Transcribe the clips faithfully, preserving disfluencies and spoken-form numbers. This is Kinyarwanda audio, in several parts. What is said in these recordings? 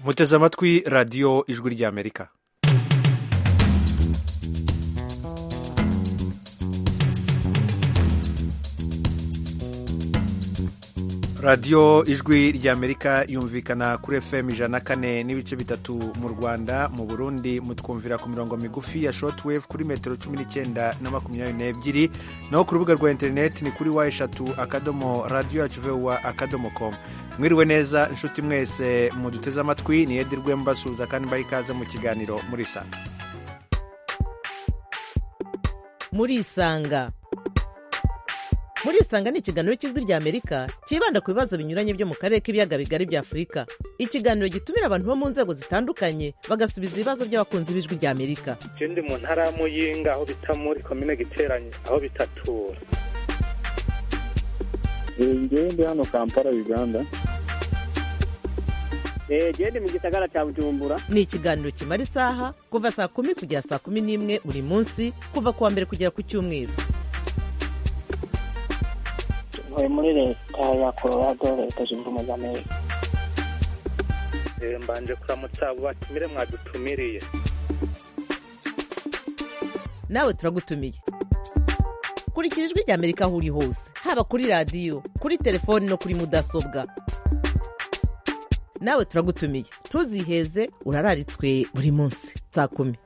muteze amatwi radiyo ijwi ry'amerika. radiyo ijwi ry'amerika yumvikana kuri F M ijana na kane n'ibice bitatu mu Rwanda. Mu Burundi mutwumvira ku mirongo migufi ya shortwave kuri metero cumi n'icyenda na makumyabiri n'ebyiri, naho ku rubuga rwa interineti ni kuri wa eshatu akadomo radiyo yacu vowa akadomo komu. Mwiriwe neza inshuti mwese muduteze amatwi, ni Edi Rwembasuza kandi mbaha ikaze mu kiganiro Murisanga. Murisanga Murisanga ni ikiganiro cy'ijwi ry'Amerika kibanda ku bibazo binyuranye byo mu karere k'ibiyaga bigari bya Afurika. Ikiganiro gitumira abantu bo mu nzego zitandukanye bagasubiza ibibazo by'abakunzi b'ijwi ry'Amerika. Je ndi mu ntara ya Muyinga aho bita muri komine Giteranye aho bitatura. Ngewe ndi hano Kampala Uganda. Je ndi mu gisagara cya Bujumbura. Ni ikiganiro kimara isaha kuva saa kumi kugera saa kumi n'imwe buri munsi kuva kuwa mbere kugera ku Cyumweru. Muri leta ya Colorado leta zunze ubumwe za Amerika. Mbanje kuramutsa abo batumire mwadutumiriye. Nawe turagutumiye. Kurikira ijwi ry'Amerika aho uri hose, haba kuri radiyo, kuri telefoni no kuri mudasobwa. Nawe turagutumiye, ntuziheze, urararitswe buri munsi saa kumi.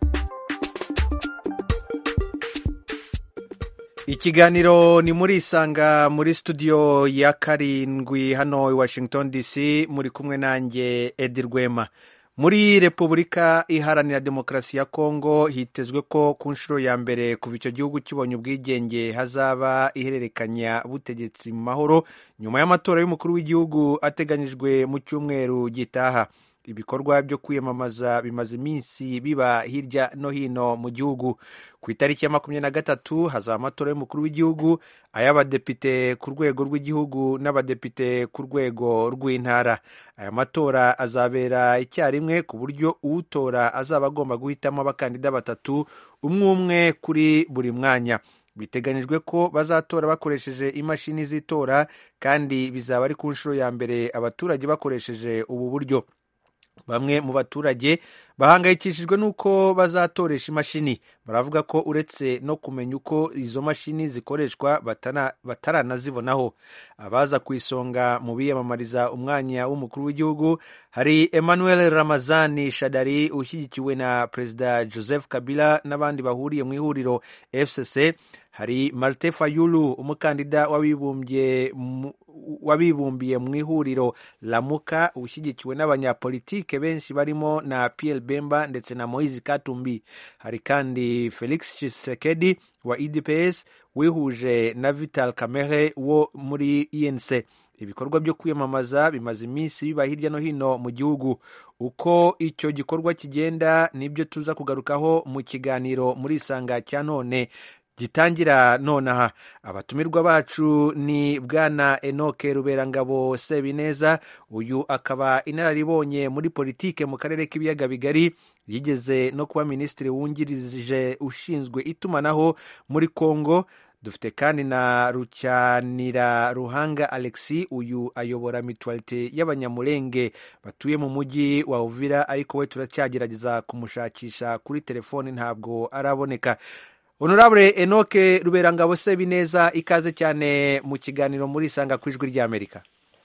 Ikiganiro ni Murisanga muri studio ya karindwi hano i Washington D C, muri kumwe nanjye Edi Rwema. Muri Repubulika Iharanira Demokarasi ya Kongo hitezwe ko ku nshuro ya mbere kuva icyo gihugu kibonye ubwigenge hazaba ihererekanya butegetsi mu mahoro nyuma y'amatora y'umukuru w'igihugu ateganyijwe mu cyumweru gitaha. Ibikorwa byo kwiyamamaza bimaze iminsi biba hirya no hino mu gihugu. Ku itariki ya makumyabiri na gatatu hazaba amatora y'umukuru w'igihugu, ay'abadepite ku rwego rw'igihugu n'abadepite ku rwego rw'intara. Aya matora azabera icyarimwe ku buryo uwutora azaba agomba guhitamo abakandida batatu, umwe umwe kuri buri mwanya. Biteganyijwe ko bazatora bakoresheje imashini z'itora kandi bizaba ari ku nshuro ya mbere abaturage bakoresheje ubu buryo. Bamwe mu baturage bahangayikishijwe n'uko bazatoresha imashini. Baravuga ko uretse no kumenya uko izo mashini zikoreshwa bataranazibonaho. Abaza ku isonga mu biyamamariza umwanya w'umukuru w'igihugu hari Emmanuel Ramazani Shadari ushyigikiwe na Perezida Joseph Kabila n'abandi bahuriye mu ihuriro F C C. Hari Martin Fayulu umukandida w'abibumbye wabibumbiye mu ihuriro Lamuka ushyigikiwe n'abanyapolitike benshi barimo na Pierre Bemba ndetse na Moise Katumbi. Hari kandi Felix Tshisekedi wa U D P S wihuje na Vital Kamerhe wo muri I N C. Ibikorwa byo kwiyamamaza bimaze iminsi biba hirya no hino mu gihugu. Uko icyo gikorwa kigenda nibyo tuza kugarukaho mu kiganiro Murisanga cya none gitangira nonaha. Abatumirwa bacu ni Bwana Enoke Ruberangabo Sebineza, uyu akaba inararibonye muri politike mu karere k'ibiyaga bigari, yigeze no kuba minisitiri wungirije ushinzwe itumanaho muri Kongo. Dufite kandi na Rucyanira Ruhanga Alexis, uyu ayobora mutualite y'abanyamulenge batuye mu mujyi wa Uvira, ariko we turacyagerageza kumushakisha kuri telefoni ntabwo araboneka. Honorable Enoke Ruberangabo Sebineza, ikaze cyane mu kiganiro Murisanga ku ijwi ry'Amerika.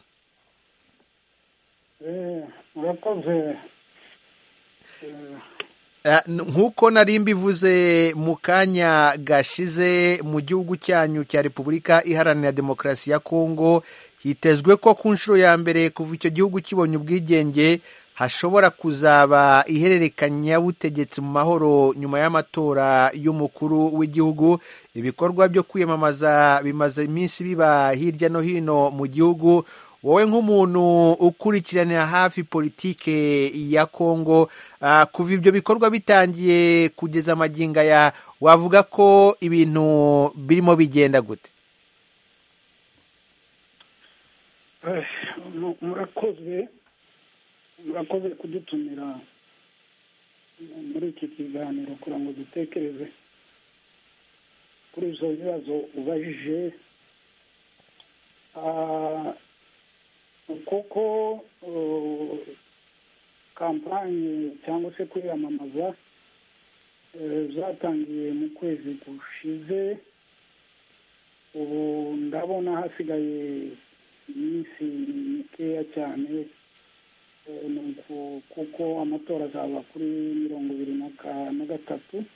Eh, murakoze. Nk'uko nari mbivuze mu kanya gashize, mu gihugu cyanyu cya Repubulika Iharanira Demokarasi ya Kongo hitezwe ko ku nshuro ya mbere kuva icyo gihugu kibonye ubwigenge hashobora kuzaba ihererekanya butegetsi mu mahoro nyuma y'amatora y'umukuru w'igihugu. Ibikorwa byo kwiyamamaza bimaze iminsi biba hirya no hino mu gihugu. Wowe nk'umuntu ukurikiranira hafi politike ya Kongo, uh, kuva ibyo bikorwa bitangiye kugeza amaginga ya wavuga ko ibintu birimo bigenda gute? Eh, murakoze. Murakoze kudutumira muri iki kiganiro kugira ngo dutekereze kuri izo bibazo ubajije. kuko kampanye cyangwa se kwiyamamaza zatangiye mu kwezi gushize. Ubu ndabona hasigaye iminsi mikeya cyane kuko amatora azaba kuri mirongo ibiri na gatatu.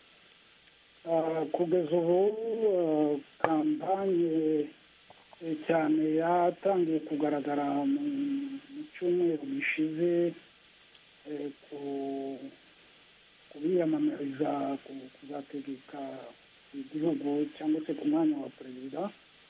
Kugeza ubu kampanye cyane yatangiye kugaragara mu cyumweru gishize kubiyamamariza kuzategeka igihugu cyangwa se ku mwanya wa perezida.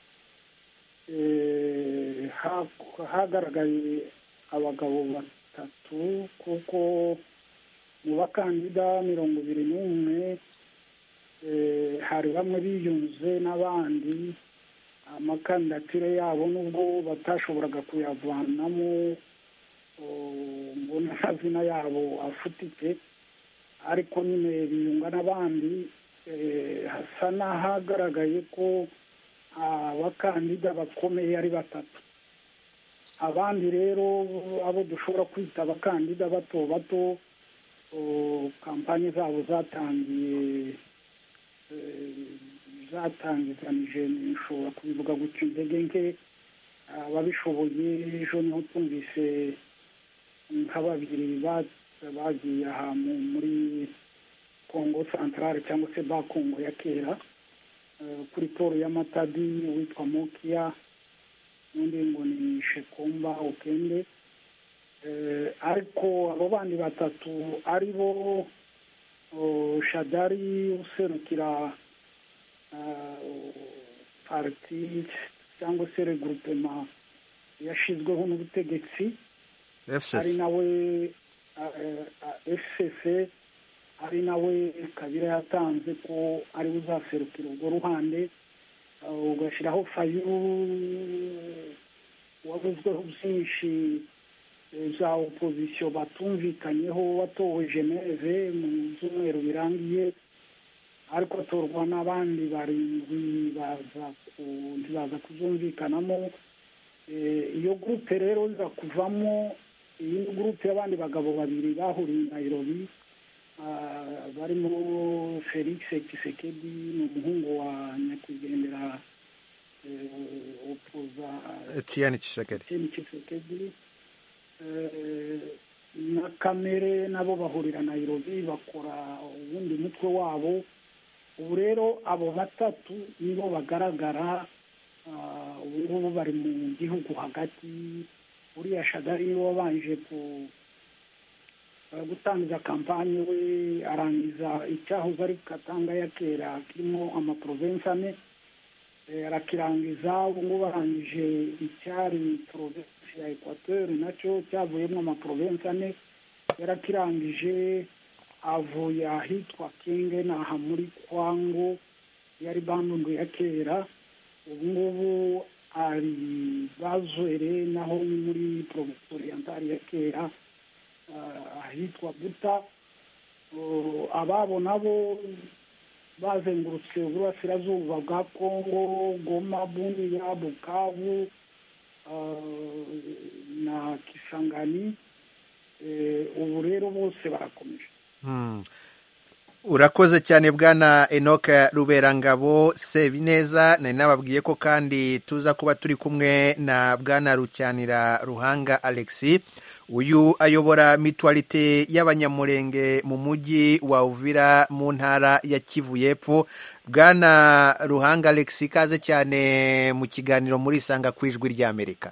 Hagaragaye abagabo batatu kuko mu bakandida mirongo ibiri n'umwe hari bamwe biyunze n'abandi amakandidatire yabo nubwo batashoboraga kuyavanamo ngo n'amazina yabo afutike, ariko nyine biyunga n'abandi. Hasa n'ahagaragaye ko abakandida bakomeye ari batatu. Abandi rero abo dushobora kwita abakandida bato bato kampanye zabo zatangiye zatangizanije nshobora kubivuga gutyo intege nke. Ababishoboye ejo niho twumvise nka babiri bagiye aha muri Kongo Centrale cyangwa se ba Kongo ya kera kuri poro ya Matadi witwa Mokia, n'undi ngo ni Shekomba Okende. Ariko abo bandi batatu ari bo Shadari userukira parti cyangwa se regroupement yashizweho n'ubutegetsi ari nawe F C C, ari nawe Kabila yatanze ko ari uzaserukira urwo ruhande. Ugashyiraho Fayulu wavuzweho byinshi za opozisiyo batumvikanyeho, watowe Geneve mu byumweru birangiye, ariko atorwa n'abandi barindwi baza kuzumvikanamo. Iyo gurupe rero iza kuvamo iyi gurupe y'abandi bagabo babiri bahuriye i Nairobi, barimo Felix Tshisekedi n'umuhungu wa nyakwigendera opoza Etienne Tshisekedi Tshisekedi na Kamere, nabo bahurira Nairobi bakora ubundi mutwe wabo. Ubu rero abo batatu nibo bagaragara ubu bari mu gihugu hagati. Uriya Shadari niwe wabanje ku gutangiza kampanye, we arangiza icyahoze ari Katanga ya kera kirimo amaprovensi ane, arakirangiza. Ubu ngubu arangije icyari provensi ya Equateur nacyo cyavuyemo amaprovensi ane, yarakirangije. Avuye ahitwa Kinge n'aha muri Kwango yari Bandundu ya kera. Ubu ngubu ari Bazwere naho ni muri provinsi orientale ya kera ahitwa Buta. Ababo nabo bazengurutse uburasirazuba bwa Kongo, Goma, Bunia, Bukavu na Kisangani. Ubu rero bose barakomeje. Urakoze cyane bwana Enoch Ruberangabo Sebineza. Nari nababwiye ko kandi tuza kuba turi kumwe na bwana Rucyanira Ruhanga Alexis, uyu ayobora mutualite y'abanyamurenge mu mujyi wa Uvira mu ntara ya Kivu y'Epfo. Bwana Ruhanga Alexis, kaze cyane mu kiganiro muri Sanga ku Ijwi ry'Amerika.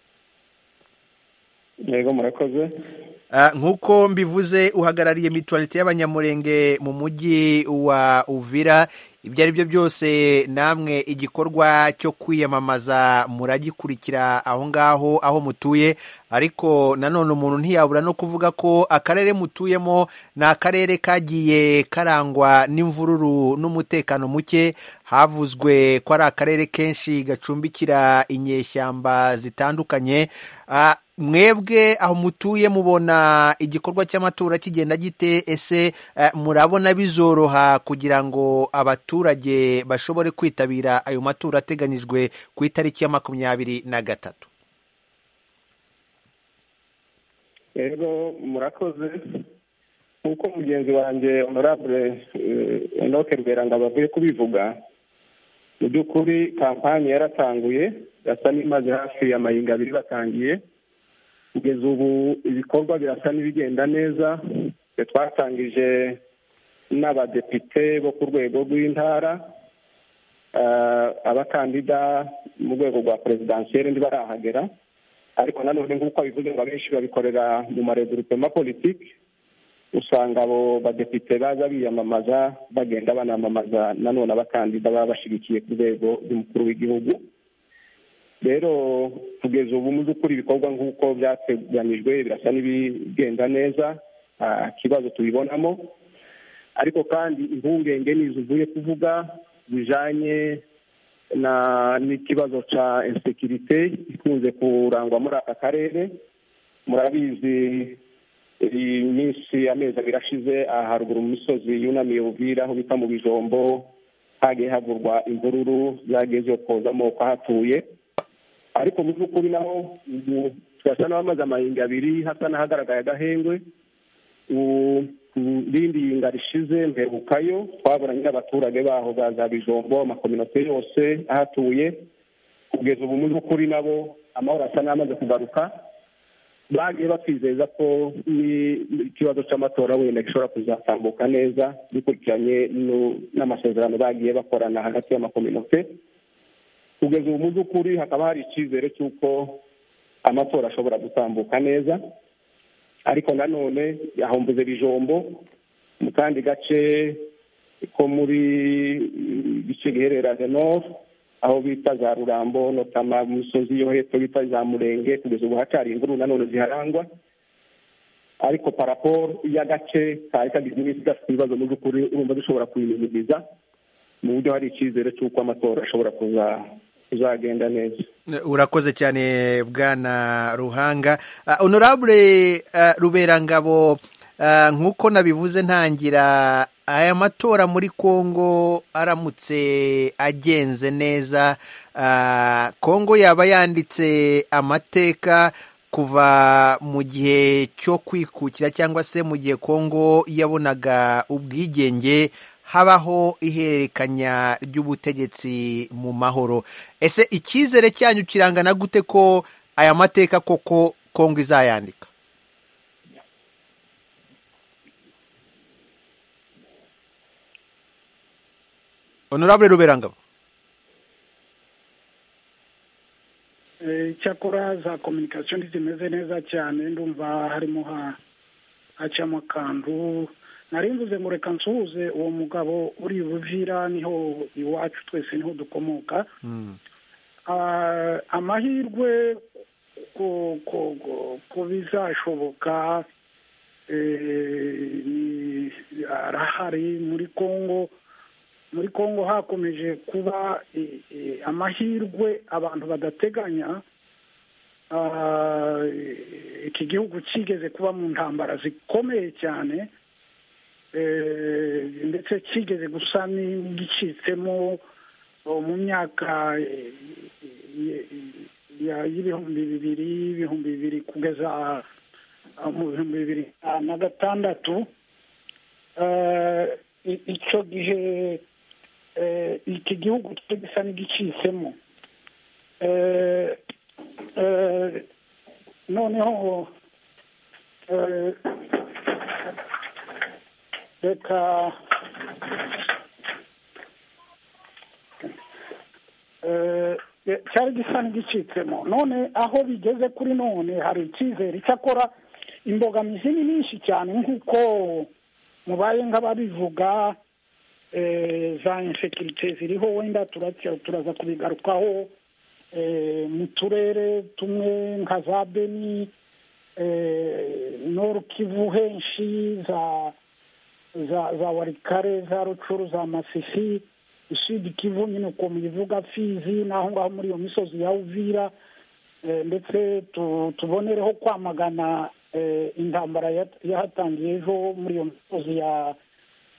Yego murakoze. Nk'uko mbivuze, uhagarariye mutualite y'abanyamurenge mu mujyi wa Uvira. Ibyo ari byo byose namwe igikorwa cyo kwiyamamaza muragikurikira aho ngaho aho mutuye, ariko nanone umuntu ntiyabura no kuvuga ko akarere mutuyemo ni akarere kagiye karangwa n'imvururu n'umutekano muke. Havuzwe ko ari akarere kenshi gacumbikira inyeshyamba zitandukanye. Mwebwe aho mutuye mubona igikorwa cy'amatora kigenda gite? Ese murabona bizoroha kugira ngo abaturage bashobore kwitabira ayo matora ateganyijwe ku itariki ya makumyabiri na gatatu? rero murakoze nk'uko mugenzi wanjye honorable Enoke Ruberangabo avuye kubivuga. Mu by'ukuri kampani yaratanguye yasa n'imaze hafi amahinga abiri batangiye, kugeza ubu ibikorwa birasa n'ibigenda neza. Twatangije n'abadepite bo ku rwego rw'intara, abakandida mu rwego rwa perezidansiyeri ntibarahagera, ariko nanone nk'uko abivuze ngo abenshi babikorera mu maregroupement politiki, usanga abo badepite baza biyamamaza bagenda banamamaza nanone abakandida baba bashyigikiye ku rwego rw'umukuru w'igihugu. Rero kugeza ubu mu by'ukuri ibikorwa nk'uko byateganyijwe birasa n'ibigenda neza, nta kibazo tubibonamo. Ariko kandi impungenge nizo uvuye kuvuga bijanye na n'ikibazo ca insekirite ikunze kurangwa muri aka karere. Murabizi iminsi amezi abiri ashize aha haruguru mu misozi yunamiye Uvira aho bita mu Bijombo hagiye havurwa imvururu zagiye zokoza amoko ahatuye. Ariko mu by'ukuri naho turasa n'abamaze amahinga abiri hasa n'ahagaragaye agahengwe. Rindi yinga rishize mperukayo twaburanye n'abaturage baho za Bijombo, amakominote yose ahatuye. Kugeza ubu mu by'ukuri nabo amahoro asa n'amaze kugaruka, bagiye batwizeza ko ikibazo cy'amatora wenda gishobora kuzatambuka neza bikurikiranye n'amasezerano bagiye bakorana hagati y'amakominote. Kugeza ubu mu by'ukuri hakaba hari icyizere cy'uko amatora ashobora gutambuka neza. Ariko nanone yahombuze Bijombo mu kandi gace ko muri gice gihereranye Nord aho bita za Rurambo notama mu misozi yo hepfo bita za Murenge. Kugeza ubu hacari imvuru nanone ziharangwa, ariko paraporo y'agace kari kagize iminsi gafite ibibazo mu by'ukuri urumva dushobora kuyimiriza mu buryo hari icyizere cy'uko amatora ashobora kuza uzagenda neza. Urakoze cyane bwana Ruhanga. uh, honorable uh, Ruberangabo, uh, nk'uko nabivuze ntangira, aya matora muri Kongo aramutse agenze neza, uh, Kongo yaba yanditse amateka kuva mu gihe cyo kwikukira cyangwa se mu gihe Kongo yabonaga ubwigenge habaho ihererekanya ry'ubutegetsi mu mahoro. Ese icyizere cyanyu kirangana gute ko aya mateka koko Kongo izayandika? Honorable Ruberangabo. Icyakora za communication zimeze neza cyane, ndumva harimo hacamo akantu. Nari mvuze ngo reka nsuhuze uwo mugabo uri Buvira, niho iwacu twese niho dukomoka. mm. uh, amahirwe ko ko ko bizashoboka eh, arahari muri Kongo. Muri Kongo hakomeje kuba e, e, amahirwe abantu badateganya. uh, iki gihugu kigeze kuba mu ntambara zikomeye cyane, ndetse kigeze gusa n'igicitsemo mu myaka y'ibihumbi bibiri ibihumbi bibiri kugeza mu bihumbi bibiri na gatandatu. Icyo gihe iki gihugu gisa n'igicitsemo, noneho reka cyari gisa n'igicitsemo. None aho bigeze kuri none hari icyizere. Icyakora imbogamizi ni nyinshi cyane nk'uko mubaye nk'ababivuga. Za insekirite ziriho, wenda turaza kubigarukaho. Mu turere tumwe nka za Beni, Nord Kivu henshi, za za za Warikare, za Rucuru, za Masisi, Sud Kivu nyine uko mubivuga, Fizi naho ngaho muri iyo misozi ya Uvira. Ndetse tubonereho kwamagana intambara yahatangiye ejo muri iyo misozi ya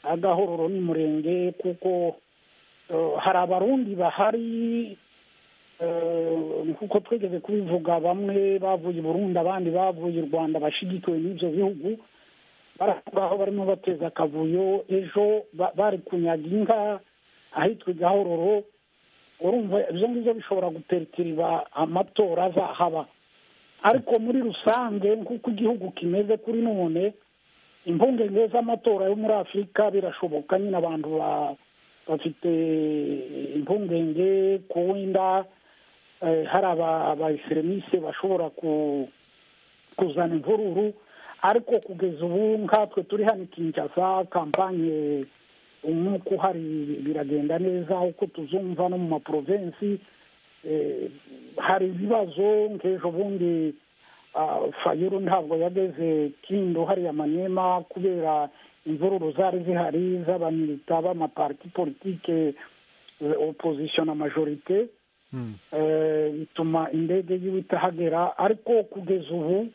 Agahororo n'Umurenge, kuko hari abarundi bahari nk'uko twigeze kubivuga, bamwe bavuye i Burundi abandi bavuye i Rwanda bashyigikiwe n'ibyo bihugu baraho barimo bateza akavuyo. Ejo bari kunyaga inka ahitwa i Gahororo. urumva ibyo ngibyo bishobora guterikiriba amatora azahaba, ariko muri rusange nk'uko igihugu kimeze kuri none, impungenge z'amatora yo muri Afurika birashoboka. nyine abantu bafite impungenge ku wenda hari aba extremistes bashobora kuzana imvururu, ariko kugeza ubu nkatwe turi hano Kinshasa, kampanye umwuka uhari biragenda neza uko tuzumva no mu maprovensi. hari ibibazo nk'ejo bundi Fayulu ntabwo yageze Kindu hariya Maniema kubera imvururu zari zihari z'abamilita b'amaparti politike opposition na majorite, bituma indege yiwe itahagera. ariko kugeza ubu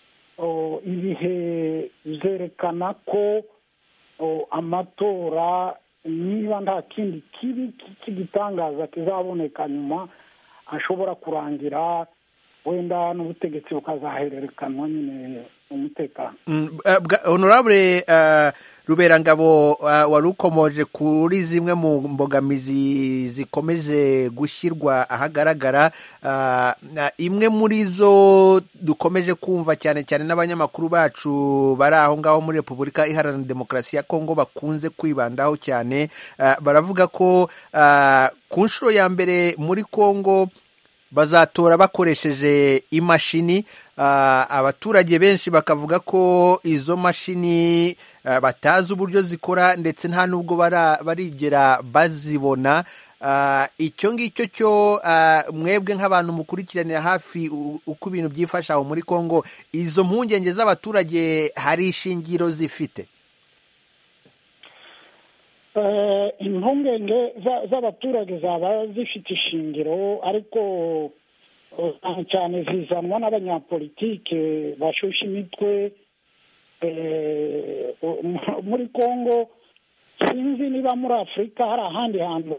ibihe byerekana ko amatora niba nta kindi kibi cy'igitangaza kizaboneka nyuma ashobora kurangira wenda n'ubutegetsi bukazahererekanwa nyine umutekano. Honorable Ruberangabo, wari ukomoje kuri zimwe mu mbogamizi zikomeje gushyirwa ahagaragara. Imwe muri zo dukomeje kumva cyane cyane n'abanyamakuru bacu bari aho ngaho muri Repubulika Iharanira Demokarasi ya Kongo bakunze kwibandaho cyane, baravuga ko ku nshuro ya mbere muri Kongo bazatora bakoresheje imashini. Abaturage benshi bakavuga ko izo mashini batazi uburyo zikora ndetse nta nubwo barigera bazibona. Icyo ngicyo cyo mwebwe nk'abantu mukurikiranira hafi uko ibintu byifasha aho muri Kongo, izo mpungenge z'abaturage hari ishingiro zifite? impungenge z'abaturage zaba zifite ishingiro, ariko cyane zizanwa n'abanyapolitike bashusha imitwe muri Kongo. Sinzi niba muri Afurika hari ahandi hantu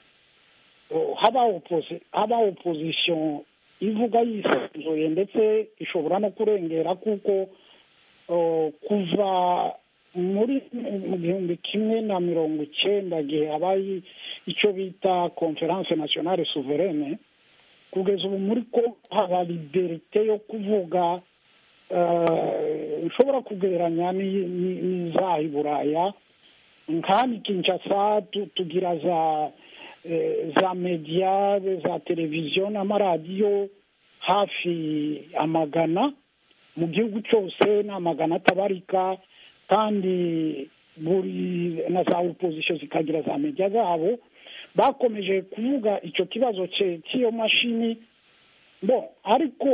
haba opposition ivuga yisanzuye ndetse ishobora no kurengera, kuko kuva muri mu gihumbi kimwe na mirongo icyenda gihe habaye icyo bita conference nationale souveraine, kugeza ubu muri ko haba liberite yo kuvuga ishobora kugereranya n'izaha i Buraya. nk'ahandi Kinshasa tugira za za media za televiziyo n'amaradiyo hafi amagana mu gihugu cyose, n'amagana atabarika, kandi buri na za opposition zikagira za media zabo. Bakomeje kuvuga icyo kibazo cy'iyo mashini bo, ariko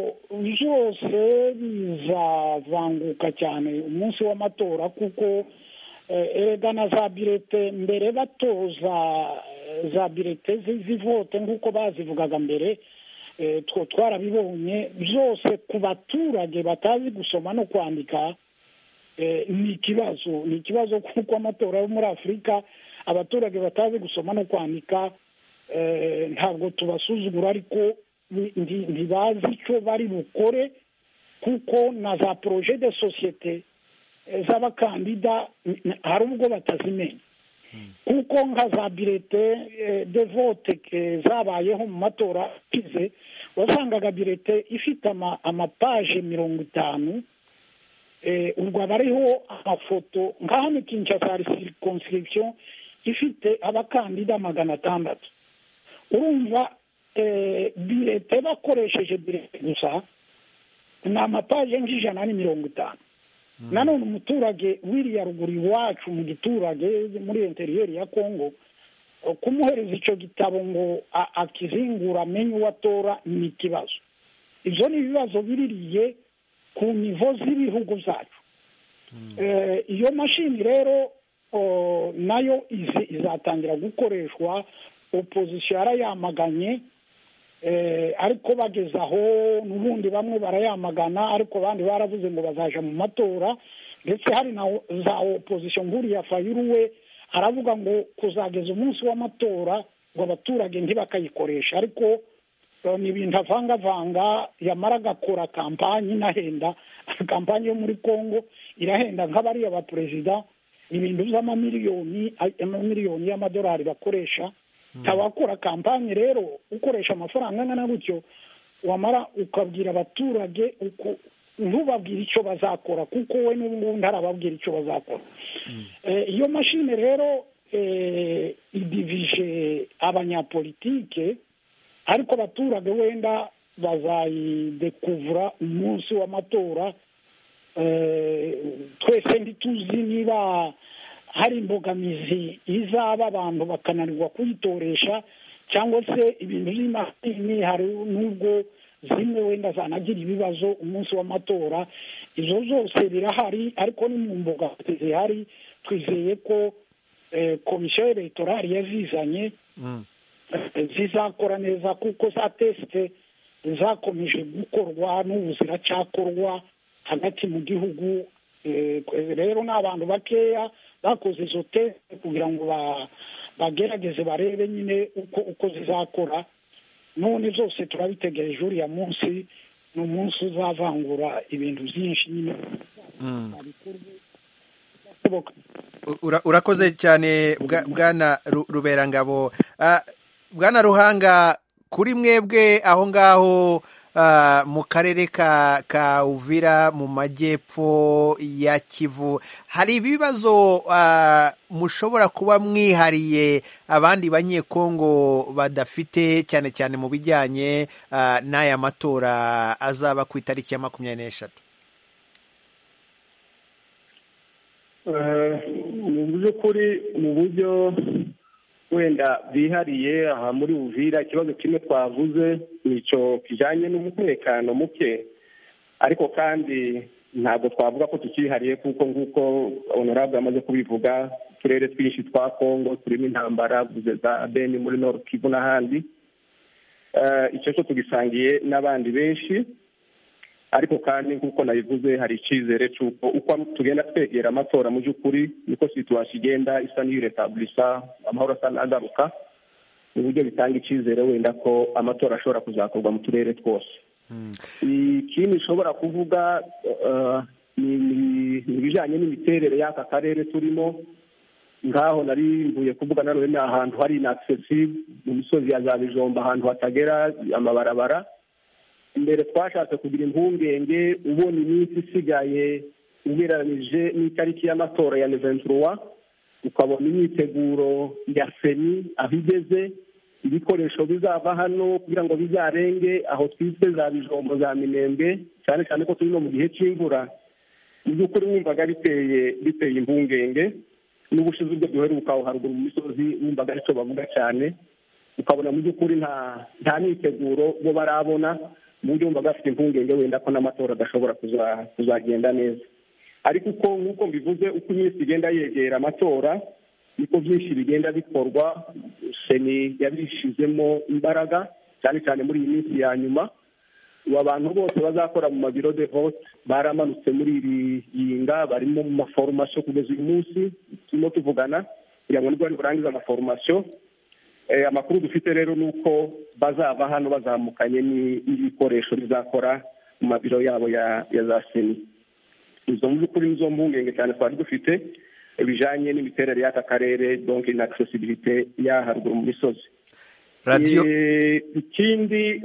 byose bizavanguka cyane umunsi w'amatora, kuko erega na za birete mbere batoza za birete zivote nk'uko bazivugaga mbere, two twarabibonye byose ku baturage batazi gusoma no kwandika. ni ikibazo ni ikibazo kuko amatora yo muri Afurika abaturage batazi gusoma no kwandika ntabwo tubasuzugura, ariko ntibazi icyo bari bukore, kuko na za projet de societe z'abakandida hari ubwo batazimenya, kuko nka za birete de vote zabayeho mu matora akize wasangaga birete ifite amapaje mirongo itanu. ubwo aba ariho amafoto. nka hano Kinshasa hari circonscription ifite abakandida magana atandatu. urumva birete bakoresheje birete gusa ni amapaje nk'ijana ni mirongo itanu. nanone umuturage wiriya ruguru iwacu mu giturage muri interiyeri ya Kongo, kumuhereza icyo gitabo ngo akizingura amenye uwo atora ni ikibazo. ibyo ni ibibazo biririye ku nivo z'ibihugu byacu. iyo mashini rero nayo izatangira gukoreshwa. opposition yarayamaganye, ariko bageze aho n'ubundi bamwe barayamagana, ariko abandi baravuze ngo bazaja mu matora. ndetse hari na za opposition nkuriya Fayulu we aravuga ngo kuzageza umunsi w'amatora ngo abaturage ntibakayikoresha, ariko ni ibintu avangavanga, yamara agakora kampanyi inahenda. Kampanyi yo muri Congo irahenda nk'abariya ba perezida, ibintu by'amamiliyoni amamiliyoni y'amadolari bakoresha. Tabakora kampanyi rero ukoresha amafaranga angana gutyo, wamara ukabwira abaturage uko ntubabwira icyo bazakora, kuko we n'ubu ntarababwira icyo bazakora. Iyo mashine rero idivije abanyapolitike, ariko abaturage wenda bazayidekuvura umunsi w'amatora. Twese ntituzi niba hari imbogamizi izaba abantu bakananirwa kuyitoresha, cyangwa se ibintu by'imashini hari n'ubwo zimwe wenda zanagira ibibazo umunsi w'amatora. Izo zose birahari, ariko ni mu mbogamizi zihari. Twizeye ko komisiyo electorale yazizanye zizakora neza, kuko za tesite zakomeje gukorwa n'ubu ziracyakorwa hagati mu gihugu. Rero ni abantu bakeya bakoze izo tesite kugira ngo bagerageze barebe nyine uko uko zizakora. None zose turabitegereje, uriya munsi ni umunsi uzavangura ibintu byinshi nyine. Urakoze cyane bwana Ruberangabo. Bwana Ruhanga, kuri mwebwe aho ngaho mu karere ka Uvira mu majyepfo ya Kivu, hari ibibazo mushobora kuba mwihariye abandi banyekongo badafite, cyane cyane mu bijyanye n'aya matora azaba ku itariki ya makumyabiri n'eshatu? mu by'ukuri mu buryo wenda bihariye aha muri Uvira, ikibazo kimwe twavuze nicyo kijyanye n'umutekano muke, ariko kandi ntabwo twavuga ko tukihariye, kuko nguko honorable amaze kubivuga, uturere twinshi twa Kongo turimo intambara za Beni muri Nord Kivu n'ahandi. Icyo cyo tugisangiye n'abandi benshi, ariko kandi nk'uko nabivuze hari icyizere cy'uko uko tugenda twegera amatora mu by'ukuri niko situwasiyo igenda isa n'iyiretabulisa, amahoro asa n'agaruka, mu buryo bitanga icyizere wenda ko amatora ashobora kuzakorwa mu turere twose. Ikindi nshobora kuvuga ni ibijyanye n'imiterere y'aka karere turimo. Ngaho nari mvuye kuvuga nawe ni ahantu hari inaccessible mu misozi ya za Bijomba, ahantu hatagera amabarabara. Imbere twashatse kugira impungenge, ubona iminsi isigaye ugereranije n'itariki y'amatora ya November, ukabona imyiteguro ya seni aho igeze, ibikoresho bizava hano kugira ngo bizarenge aho twise za Bijombo za Minembwe, cyane cyane ko turi no mu gihe cy'imvura. Mu by'ukuri wumvaga biteye biteye impungenge, n'ubushize ubwo duheruka aho haruguru mu misozi wumvaga aricyo bavuga cyane, ukabona mu by'ukuri nta nta myiteguro bo barabona, mu buryo wumvaga bafite impungenge wenda ko n'amatora adashobora kuzagenda neza. Ariko uko nk'uko mbivuze, uko iminsi igenda yegera amatora niko byinshi bigenda bikorwa. Seni yabishizemo imbaraga cyane cyane muri iyi minsi ya nyuma. Abantu bose bazakora mu mabiro de vote baramanutse muri iri yinga, barimo mu maforomasiyo kugeza uyu munsi turimo tuvugana kugira ngo nibwo barangiza amaforomasiyo. Amakuru dufite rero ni uko bazava hano bazamukanye n'ibikoresho bizakora mu mabiro yabo ya za seni. Izo mu by'ukuri nizo mpungenge cyane twari dufite bijanye n'imiterere y'aka karere, donc inaccessibilité ya haruguru mu misozi. Radio ikindi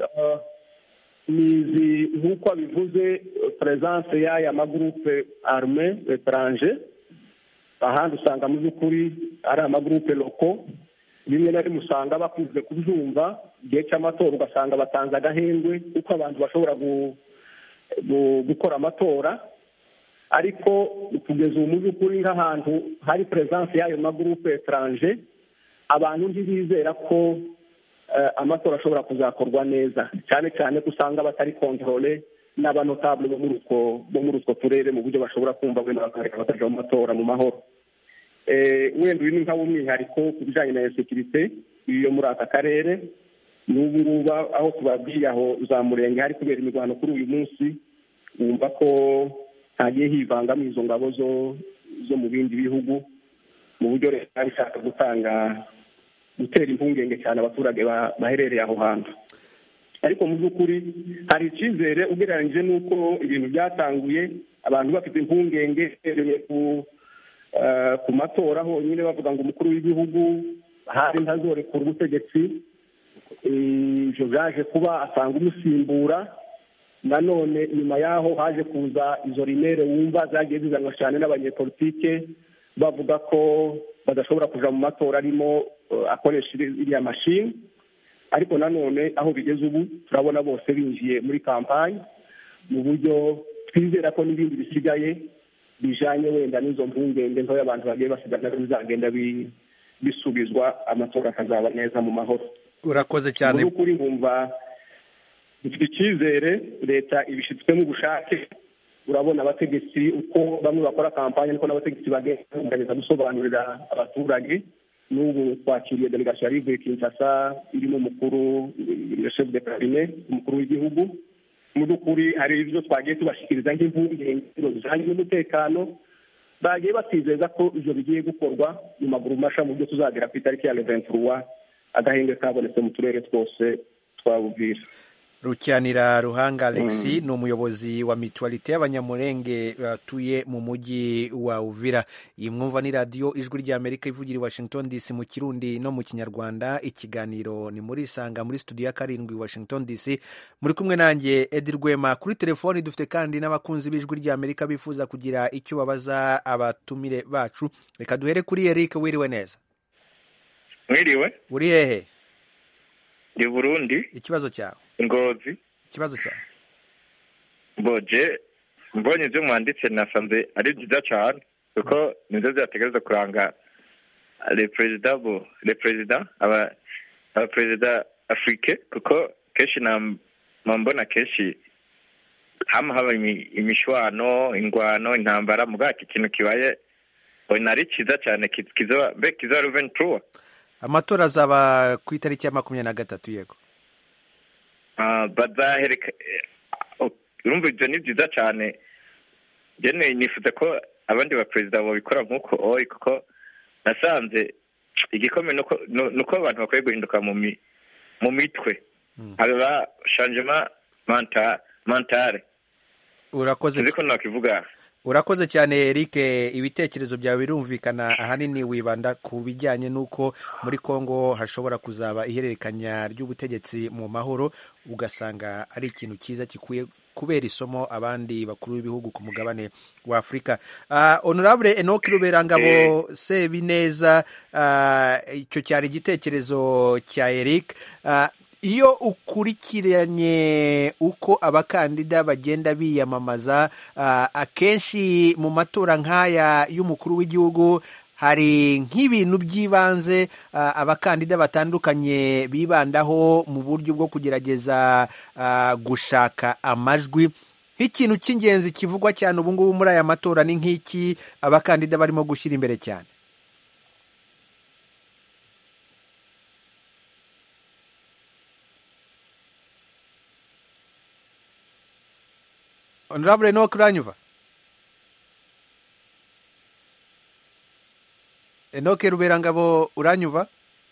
nizi nk'uko bivuze presence y'aya magroupe armé étranger, ahandi usanga mu by'ukuri ari amagroupe loko, bimwe na rimwe usanga bakunze kubyumva igihe cy'amatora, ugasanga batanze agahengwe uko abantu bashobora gukora amatora. Ariko kugeza ubu mu by'ukuri nk'ahantu hari presence y'ayo magroupe étranger, abantu ntibizera ko amatora ashobora kuzakorwa neza, cyane cyane ko usanga batari controle n'abanotable bo muri utwo bo muri utwo turere, mu buryo bashobora kumva wenda bakareka bakaja mu matora mu mahoro. Wenda uyu ni nka umwihariko ku bijyanye na insécurité iyo muri aka karere. N'ubu ngubu aho tubabwiye aho za Murenge hari kubera imirwano kuri uyu munsi, wumva ko hagiye hivangamo izo ngabo zo zo mu bindi bihugu, mu buryo leta ishaka gutanga gutera impungenge cyane abaturage baherereye aho hantu. ariko mu by'ukuri hari icyizere ugereranyije n'uko ibintu byatanguye abantu bafite impungenge ku ku matora honyine bavuga ngo umukuru w'igihugu hari ntazorekura ubutegetsi, ibyo byaje kuba asanga umusimbura. Nanone nyuma yaho haje kuza izo rimere wumva zagiye zizanwa cyane n'abanyepolitike bavuga ko badashobora kuja mu matora arimo akoresha iriya mashini, ariko nanone aho bigeze ubu turabona bose binjiye muri kampani mu buryo twizera ko n'ibindi bisigaye bijanye wenda n'izo mpungenge ntoya abantu bagiye basigana bizagenda bisubizwa, amatora akazaba neza mu mahoro. Urakoze cyane. Mu kuri ngumva dufite icyizere, leta ibishitswemo ubushake. Urabona abategetsi uko bamwe bakora kampanye niko n'abategetsi bagenda gusobanurira abaturage. N'ubu twakiriye delegation ya Rive Kinshasa irimo umukuru chef de cabinet umukuru w'igihugu. Mu by'ukuri hari ibyo twagiye tubashikiriza nk'impungenge zijanye n'umutekano, bagiye batizeza ko ivyo bigiye gukorwa mu maguru masha mu byo tuzagera ku itariki ya vingt-trois agahenge kabonetse mu turere twose twabuvira. Rucyanira Ruhanga Alexis ni umuyobozi wa Mutualite y'Abanyamurenge batuye mu mujyi wa Uvira. Iyi mwumva ni radio Ijwi ry'Amerika ivugira i Washington D C mu Kirundi no mu Kinyarwanda. Ikiganiro ni muri Sanga muri studio ya karindwi Washington D C. Muri kumwe nanjye Edi Rwema. Kuri telefoni dufite kandi n'abakunzi b'Ijwi ry'Amerika bifuza kugira icyo babaza abatumire bacu. Reka duhere kuri Eric. Wiriwe neza? Mwiriwe. Uri hehe? Ndi Burundi. Ikibazo cyawe? Ngozi. Ikibazo cyawe? Boje mbonye ibyo mwanditse nasanze ari byiza cyane kuko nizo zategereza kuranga le president bo le president aba aba president Afrique, kuko keshi na mbona keshi hama haba imishwano, ingwano, intambara, mugati ikintu kibaye onari cyiza cyane kizoba be kizoba vingt-trois. Amatora azaba ku itariki ya makumyabiri na gatatu. Yego. Ah, bazahereka urumva ibyo ni byiza cyane. Jene nifuza ko abandi ba president bo bikora nkuko oyi, kuko nasanze igikomeye nuko nuko abantu bakwiye guhinduka mu mu mitwe. Aba changement mental mentale. Urakoze. Ndiko nakivuga. Urakoze cyane Eric, ibitekerezo byawe birumvikana. Ahanini wibanda ku bijyanye n'uko muri Kongo hashobora kuzaba ihererekanya ry'ubutegetsi mu mahoro, ugasanga ari ikintu cyiza kikuye kubera isomo abandi bakuru b'ibihugu ku mugabane wa Afrika. Uh, Honorable Enoch Ruberangabo Sebineza, uh, icyo cyari igitekerezo cya Eric. Uh, Iyo ukurikiranye uko abakandida bagenda biyamamaza, uh, akenshi mu matora nk'aya y'umukuru w'igihugu hari nk'ibintu by'ibanze uh, abakandida batandukanye bibandaho mu buryo bwo kugerageza uh, gushaka amajwi. Nk'ikintu cy'ingenzi kivugwa cyane ubu ngubu muri aya matora ni nk'iki abakandida barimo gushyira imbere cyane? Honorable Enoch uranyumva? Enoch Ruberangabo uranyumva?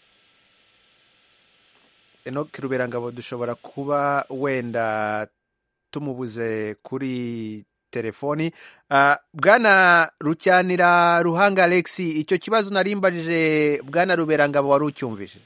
Enoch Ruberangabo dushobora kuba wenda tumubuze kuri telefoni. Uh, Bwana Rucyanira Ruhanga Alexis, icyo kibazo narimbarije Bwana Ruberangabo wari ucyumvise?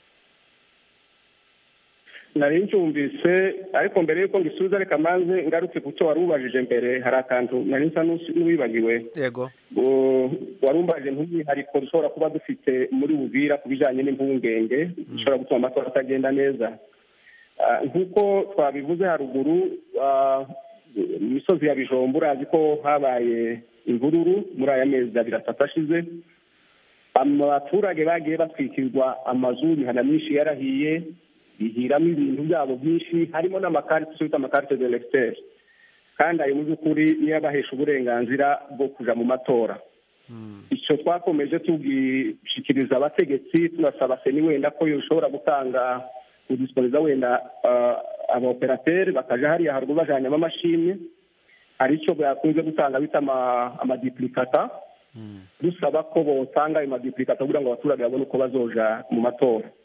Nari ncyumvise, ariko mbere yuko ngisubiza reka manze ngarutse kucyo warubajije mbere. Hari akantu nari nsa n'uwibagiwe. Yego. Warumbaje nk'umwihariko dushobora kuba dufite muri Uvira ku bijyanye n'impungenge dushobora gutuma amatora atagenda neza. Nk'uko twabivuze haruguru, imisozi ya Bijombo urazi ko habaye imvururu muri aya mezi abiri atatu ashize. Abaturage bagiye batwikirwa amazu, imihana myinshi yarahiye, bihiramo ibintu byabo byinshi, harimo n'amakarite twita amakarite de lecteur, kandi ayo mu by'ukuri niyo abahesha uburenganzira bwo kuja mu matora. Icyo twakomeje tubwishikiriza abategetsi tunasaba seni wenda ko yoshobora gutanga kudisponiza wenda abaoperateur bakaja hariya haruguru bajanye amamashini, aricyo bakunze gutanga bita amaduplicata. Dusaba ko botanga ayo maduplicata kugira ngo abaturage babone uko bazoja mu matora.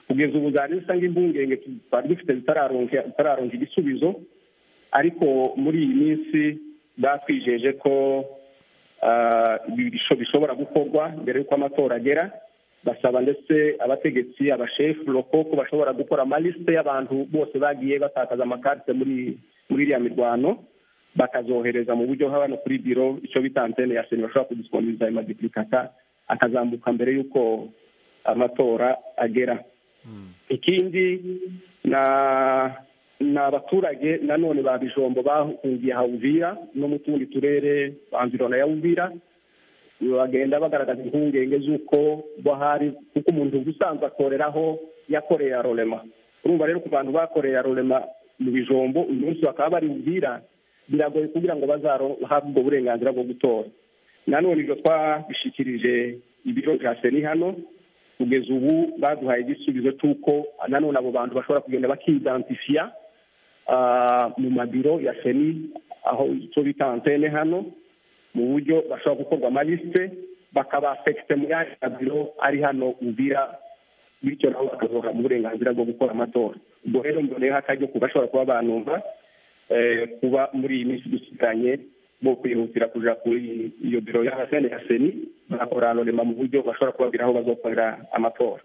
kugeza ubu zari zisa nk'impungenge twari dufite zitararonka igisubizo, ariko muri iyi minsi batwijeje ko bishobora gukorwa mbere y'uko amatora agera. Basaba ndetse abategetsi abashefu loko ko bashobora gukora amalisite y'abantu bose bagiye batakaza amakarite muri muri iriya mirwano, bakazohereza mu buryo hano kuri biro icyo bita antene ya seni bashobora kudisponibiliza ayo maduplicata akazamuka mbere y'uko amatora agera. Ikindi na n'abaturage nanone ba Bijombo bahungiye ha Uvira no mu tundi turere banzirona ya Uvira, bagenda bagaragaza impungenge z'uko bahari kuko umuntu usanzwe akoreraho yakoreye arolema. Urumva rero ku bantu bakoreye arolema mu Bijombo uyu munsi bakaba bari Uvira, biragoye kugira ngo bazahabwe ubwo burenganzira bwo gutora. Nanone ibyo twabishikirije ibiro bya seni hano, kugeza ubu baduhaye igisubizo cy'uko nanone abo bantu bashobora kugenda bakidantifiya mu mabiro ya seni aho icyo bita antene hano, mu buryo bashobora gukorwa amalisite bakaba afekite mu yandi mabiro ari hano Uvira, bityo nabo bakazoha mu burenganzira bwo gukora amatora. Ubwo rero mboneyeho akaryo ku bashobora kuba banumva kuba muri iyi minsi dusigaranye bo kwihutira kuja kuri iyo biro ya seni ya seni bakora anonema mu buryo bashobora kubabwira aho bazokorera amatora.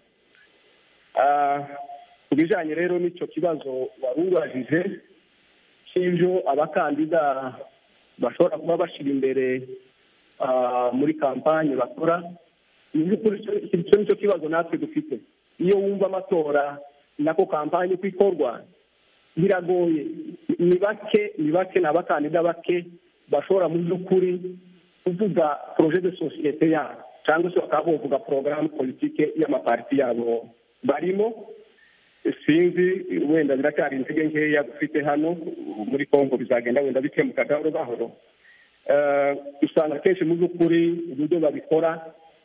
Ku bijanye rero n'icyo kibazo warubajije cy'ibyo abakandida bashobora kuba bashyira imbere muri kampanye bakora, icyo nicyo kibazo natwe dufite. Iyo wumva amatora nako kampanye uko ikorwa biragoye, ni bake ni bake ni abakandida bake bashobora mu by'ukuri kuvuga projet de societe yabo cyangwa se bakaba bavuga porogaramu politike y'amaparti yabo barimo. Sinzi wenda biracyari intege nkeya dufite hano muri Kongo, bizagenda wenda bikemuka gahoro gahoro. Usanga kenshi mu by'ukuri uburyo babikora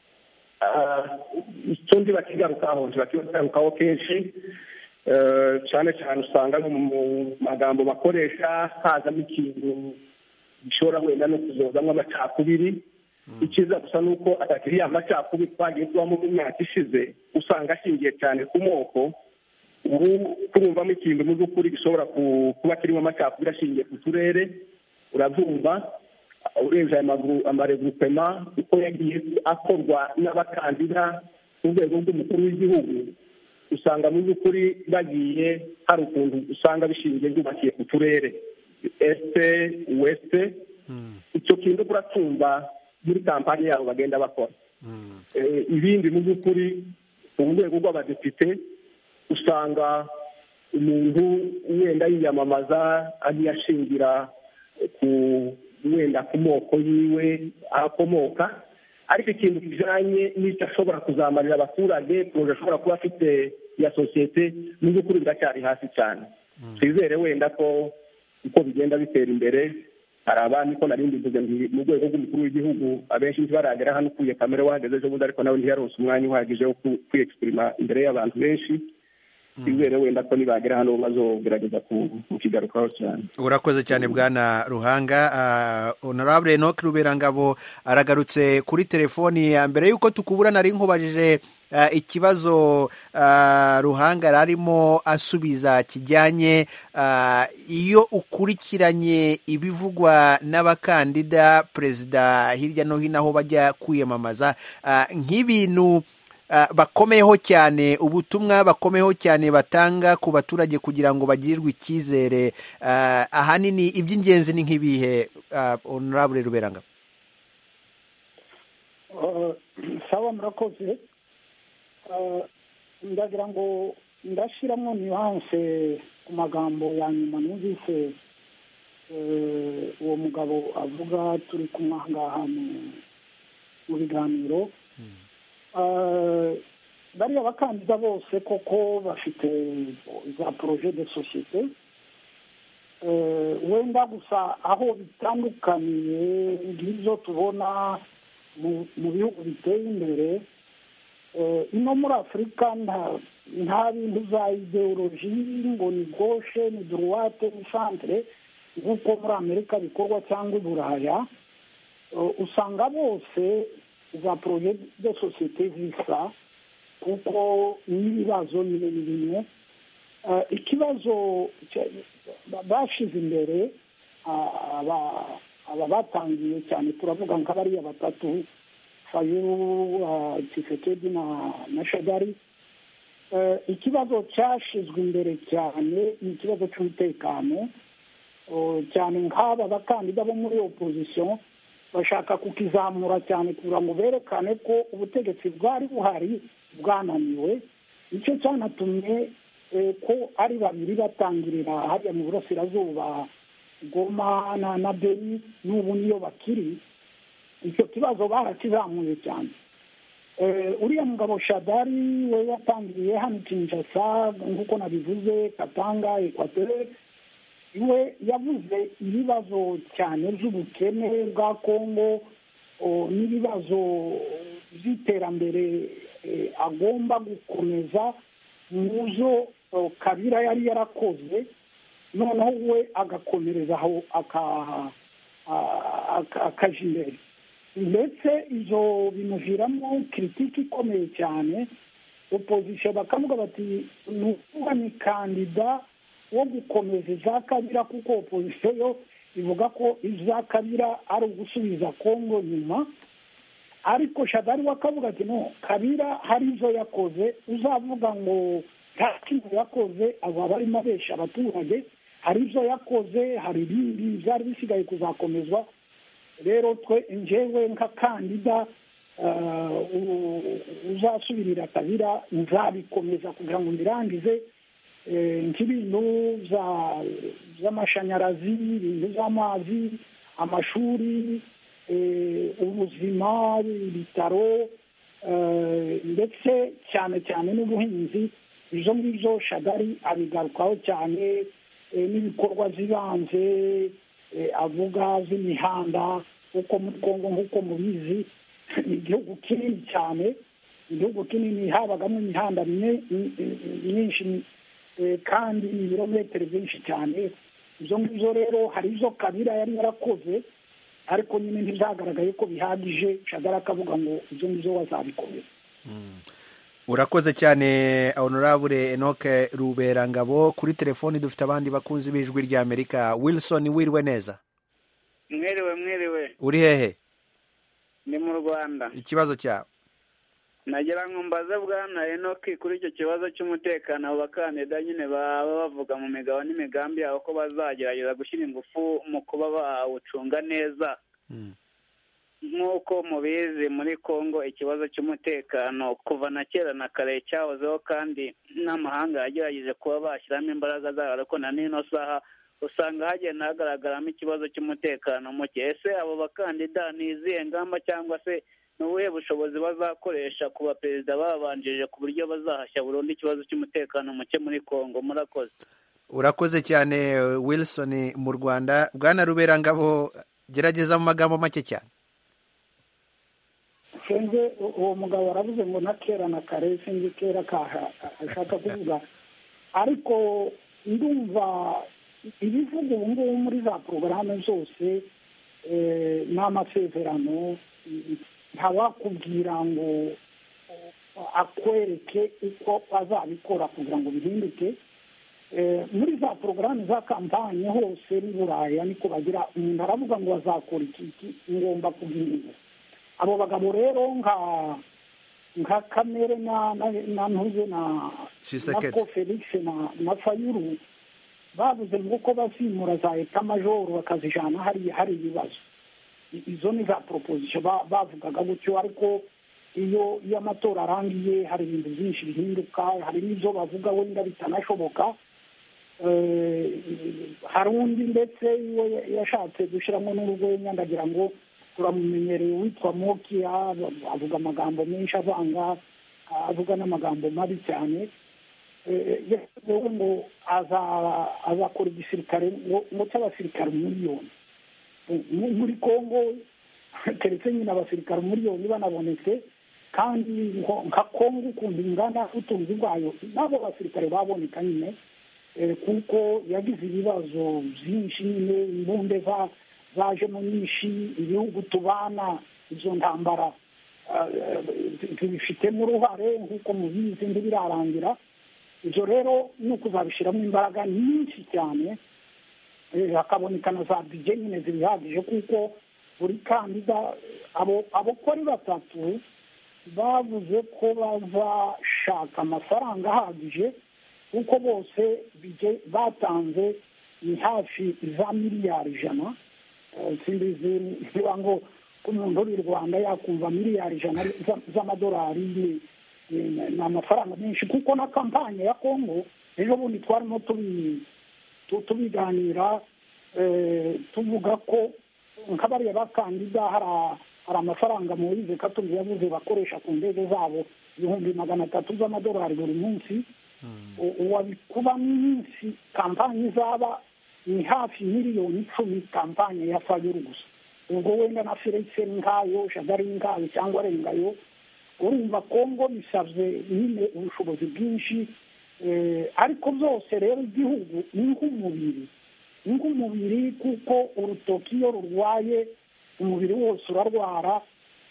icyo ndi bakigarukaho bakigarukaho kenshi cyane cyane usanga no mu magambo bakoresha hazamo ikintu gishobora wenda no kuzozamo amacakubiri. Ikiza gusa ni uko atakiriya amacakubiri twagiye tubamo mu myaka ishize usanga ashingiye cyane ku moko. Ubu turumvamo ikintu mu by'ukuri gishobora kuba kirimo amacakubiri ashingiye ku turere. Urabyumva urebye amaregrupema uko yagiye akorwa n'abakandida ku rwego rw'umukuru w'igihugu, usanga mu by'ukuri bagiye hari ukuntu usanga bishingiye byubakiye ku turere este weste. Icyo kintu uratumva muri kampani yabo bagenda bakora. Ibindi mu by'ukuri ku rwego rw'abadepite usanga umuntu wenda yiyamamaza agiye ashingira ku wenda ku moko yiwe akomoka, ariko ikintu kijanye n'icyo ashobora kuzamarira abaturage, proje ashobora kuba afite ya sosiyete, mu by'ukuri biracyari hasi cyane. Twizere wenda ko uko bigenda bitera imbere, hari abandi ko narindi mvuze mu rwego rw'umukuru w'igihugu abenshi ntibaragera hano ukuye kamera wahageze ejo bundi, ariko nawe ntiyaronse umwanya uhagije wo kwiexprima imbere y'abantu benshi. Twizere wenda ko nibagera hano bazogerageza kukigarukaho cyane. Urakoze cyane Bwana Ruhanga. Honorable Enoch Ruberangabo aragarutse kuri telefoni. Mbere y'uko tukubura nari nkubajije ikibazo Ruhanga arimo asubiza kijyanye, iyo ukurikiranye ibivugwa n'abakandida perezida hirya no hino aho bajya kwiyamamaza, nk'ibintu bakomeyeho cyane, ubutumwa bakomeyeho cyane batanga ku baturage kugira ngo bagirirwe icyizere, ahanini iby'ingenzi ni nk'ibihe Honorable Ruberangabo? Sawa, murakoze. Ndagira ngo ndashyiramo nuance ku magambo ya nyuma numvise uwo mugabo avuga turi kumwe aha ngaha mu biganiro. Bariya bakandida bose koko bafite za projet de societe, wenda gusa aho bitandukaniye ngibyo tubona mu bihugu biteye imbere. Ino muri Afurika nta bintu za ideoloji ngo ni gauche ni droite ni centre nk'uko muri Amerika bikorwa cyangwa i Buraya. Usanga bose za projet de societe zisa, kuko n'ibibazo ni bimwe. Ikibazo bashize imbere aba batangiye cyane, turavuga nka bariya batatu, Fayulu, Tshisekedi na Shadari. Ikibazo cyashizwe imbere cyane ni ikibazo cy'umutekano, cyane nk'aba bakandida bo muri opposition bashaka kukizamura cyane kugira ngo berekane ko ubutegetsi bwari buhari bwananiwe. Nicyo cyanatumye ko ari babiri batangirira hariya mu burasirazuba, Goma na Beni, n'ubu niyo bakiri. Icyo kibazo barakizamuye cyane. Uriya mugabo Shadari we yatangiriye hano Kinshasa, nk'uko nabivuze, Katanga, Equateur. Iwe yavuze ibibazo cyane by'ubukene bwa Kongo n'ibibazo by'iterambere agomba gukomeza muzo Kabila yari yarakoze, noneho we agakomereza aho akaja imbere. Ndetse izo bimuviramo kiritiki ikomeye cyane. Opposition bakavuga bati ni ukuvuga ni kandida wo gukomeza iza Kabila, kuko opposition yo ivuga ko iza Kabila ari ugusubiza Kongo nyuma. Ariko Shadari wakavuga ati no, Kabila hari izo yakoze, uzavuga ngo nta kintu yakoze azaba arimo abesha abaturage. Hari izo yakoze, hari ibindi byari bisigaye kuzakomezwa. Rero twe njyewe nka kandida uzasubirira Kabila nzabikomeza kugira ngo mbirangize, nk'ibintu by'amashanyarazi, ibintu by'amazi, amashuri, ubuzima, ibitaro, ndetse cyane cyane n'ubuhinzi. Izo ngibyo Shadari abigarukaho cyane, n'ibikorwa zibanze avuga z'imihanda, kuko muri Kongo nk'uko mubizi ni igihugu kinini cyane. Igihugu kinini habagamo imihanda myinshi kandi ibirometero byinshi cyane. Izo ngibyo rero hari izo Kabila yari yarakoze, ariko nyine ntizagaragaye ko bihagije. Shadari akavuga ngo izo ngibyo wazabikomeza. Urakoze cyane Honorable Enoch Ruberangabo. Kuri telefoni dufite abandi bakunzi b'ijwi rya Amerika. Wilson, wiriwe neza? Mwiriwe mwiriwe. Uri hehe? Ni mu Rwanda. Ikibazo cyawe? Nagira ngo mbaze bwana Enoch kuri icyo kibazo cy'umutekano, abo bakandida nyine baba bavuga mu migabo n'imigambi yabo ko bazagerageza gushyira ingufu mu kuba bawucunga neza. Nk'uko mubizi muri Kongo ikibazo cy'umutekano kuva na kera na kare cyahozeho, kandi n'amahanga yagerageje kuba bashyiramo imbaraga zabo, ariko na n'ino saha usanga hagenda hagaragaramo ikibazo cy'umutekano muke. Ese abo bakandida ni izihe ngamba cyangwa se ni ubuhe bushobozi bazakoresha ku baperezida babanjirije ku buryo bazahashya burundu ikibazo cy'umutekano muke muri Kongo? Murakoze. Urakoze cyane Wilson mu Rwanda. Bwana Ruberangabo, gerageza mu magambo make cyane. Sinzi uwo mugabo aravuze ngo na kera na kare, sinzi kera kaha ashaka kuvuga, ariko ndumva ibivuga ubu ngubu muri za porogaramu zose ni amasezerano. Ntawakubwira ngo akwereke uko azabikora kugira ngo bihinduke. Muri za porogaramu za kampanye hose n'i Buraya niko bagira, umuntu aravuga ngo azakora iki, ngomba kubwira. Abo bagabo rero nka nka Kamere na na ntuze na na Felix na na Fayulu bavuze ngo ko bazimura za eta majoro bakazijana hari hari ibibazo. Izo ni za proposition bavugaga gutyo, ariko iyo iyo amatora arangiye hari ibintu byinshi bihinduka. Hari n'izo bavuga wenda bitanashoboka. Hari undi ndetse yashatse gushyiramo n'urwenya, ndagira ngo turamumenyereye, witwa Mokia, avuga amagambo menshi avanga, avuga n'amagambo mabi cyane. Yewe ngo azakora igisirikare ngo cy'abasirikare miliyoni muri Kongo, keretse nyine abasirikare miliyoni banabonetse, kandi nka Kongo ukuntu ingana ubutunzi bwayo, nabo basirikare baboneka nyine, kuko yagize ibibazo byinshi nyine, imbunde za zajemo nyinshi, ibihugu tubana izo ntambara zibifitemo uruhare nk'uko mubizi ntibirarangira. ibyo rero ni ukuzabishyiramo imbaraga nyinshi cyane, hakaboneka na za bije nyine zibihagije, kuko buri kandida abo abakora batatu bavuze ko bazashaka amafaranga ahagije, kuko bose bije batanze ni hafi za miliyari ijana. simbizi niba ngo umuntu uri i Rwanda yakumva miliyari ijana z'amadolari ni amafaranga menshi, kuko na kampanye ya Kongo ejo bundi twarimo tubiganira tuvuga ko nk'abariya bakandida hari amafaranga Moise Katumbi yavuze bakoresha ku ndege zabo ibihumbi magana atatu z'amadolari buri munsi. wabikuba minsi kampanye izaba ni hafi miliyoni icumi kampanye ya Fayulu gusa. ubwo wenda na Felix ngayo Shadari ngayo cyangwa arengayo, urumva Kongo bisabye nyine ubushobozi bwinshi. ariko byose rero igihugu ni nk'umubiri ni nk'umubiri kuko urutoki iyo rurwaye umubiri wose urarwara.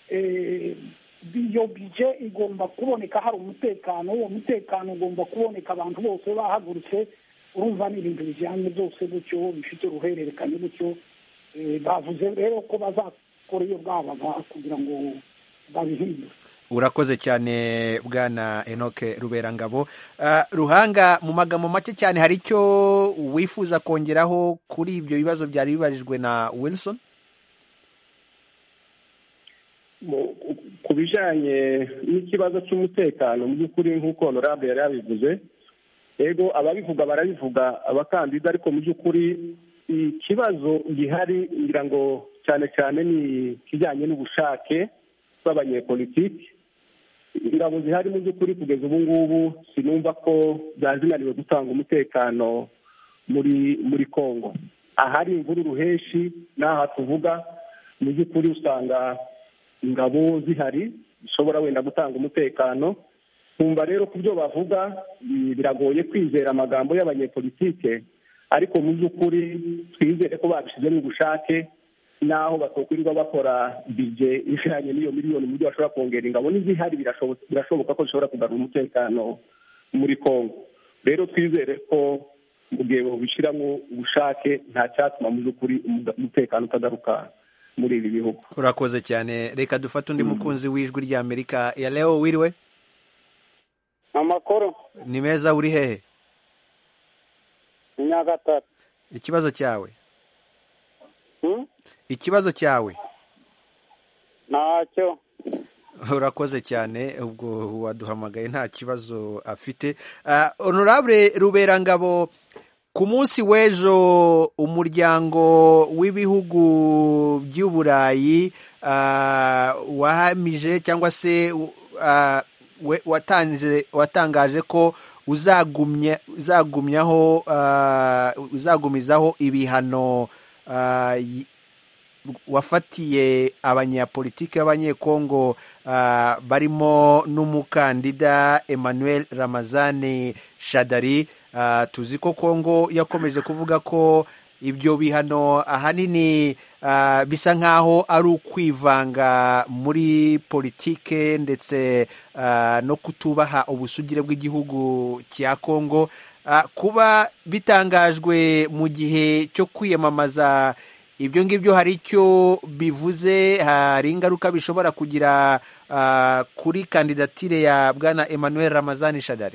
iyo bije igomba kuboneka hari umutekano, uwo mutekano ugomba kuboneka abantu bose bahagurutse. urumva ni ibintu bijyanye byose gutyo bifite uruhererekane gutyo. bavuze rero ko bazakora iyo bwabaga kugira ngo babihindure. urakoze cyane bwana Enoch Ruberangabo. uh, Ruhanga, mu magambo make cyane, hari icyo wifuza kongeraho kuri ibyo bibazo byari bibajijwe na Wilson? ku bijyanye n'ikibazo cy'umutekano, mu by'ukuri nk'uko honorable yari yabivuze, ego ababivuga barabivuga abakandida, ariko mu by'ukuri ikibazo gihari ngira ngo cyane cyane ni kijyanye n'ubushake bw'abanyepolitiki. ingabo zihari mu by'ukuri kugeza ubu ngubu sinumva ko zazinaniwe gutanga umutekano muri muri Kongo. ahari imvururu henshi n'aha tuvuga mu by'ukuri usanga ingabo zihari zishobora wenda gutanga umutekano. kumva rero ku byo bavuga biragoye kwizera amagambo y'abanyepolitike, ariko mu by'ukuri twizere ko babishyize mu bushake, naho batokwirirwa bakora bije ijanye n'iyo miliyoni mu buryo bashobora kongera ingabo n'izihari, birashoboka ko zishobora kugarura umutekano muri Kongo. rero twizere ko mu gihe babishyiramo ubushake nta cyatuma mu by'ukuri umutekano utagaruka muri ibi bihugu. urakoze cyane. reka dufate undi mukunzi w'ijwi rya Amerika. ya Leo, wiriwe? amakuru ni meza. uri hehe? ni Nyagatare. ikibazo cyawe? hmm? ikibazo cyawe? ntacyo. urakoze cyane. ubwo waduhamagaye nta kibazo afite. uh, honorable Ruberangabo, ku munsi w'ejo umuryango w'ibihugu by'uburayi uh, wahamije cyangwa se uh, watanje watangaje ko uzagumya uzagumyaho uh, uzagumizaho ibihano uh, wafatiye abanyapolitiki b'abanyekongo uh, barimo n'umukandida Emmanuel Ramazani Shadari. Uh, tuzi ko Kongo yakomeje kuvuga ko ibyo bihano ahanini uh, bisa nk'aho ari ukwivanga muri politike ndetse uh, no kutubaha ubusugire bw'igihugu cya Kongo. Uh, kuba bitangajwe mu gihe cyo kwiyamamaza, ibyo ngibyo hari icyo bivuze? hari ingaruka bishobora kugira uh, kuri kandidatire ya bwana Emmanuel Ramazani Shadari?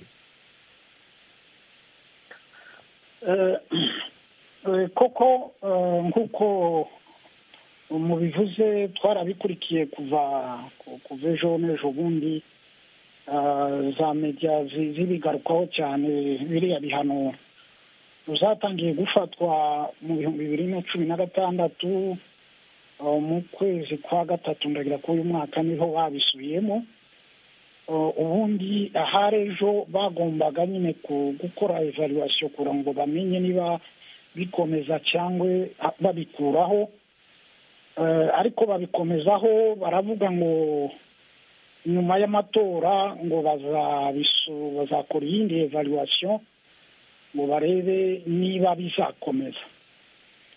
koko nk'uko mubivuze twarabikurikiye kuva kuva ejo n'ejo bundi, za media zibigarukaho cyane. biriya bihano zatangiye gufatwa mu bihumbi bibiri na cumi na gatandatu mu kwezi kwa gatatu, ndagira ko uyu mwaka niho babisubiyemo. ubundi ahari ejo bagombaga nyine gukora evaluation kugira ngo bamenye niba bikomeza cyangwa babikuraho, ariko babikomezaho. baravuga ngo nyuma y'amatora ngo bazakora iyindi evaluation ngo barebe niba bizakomeza.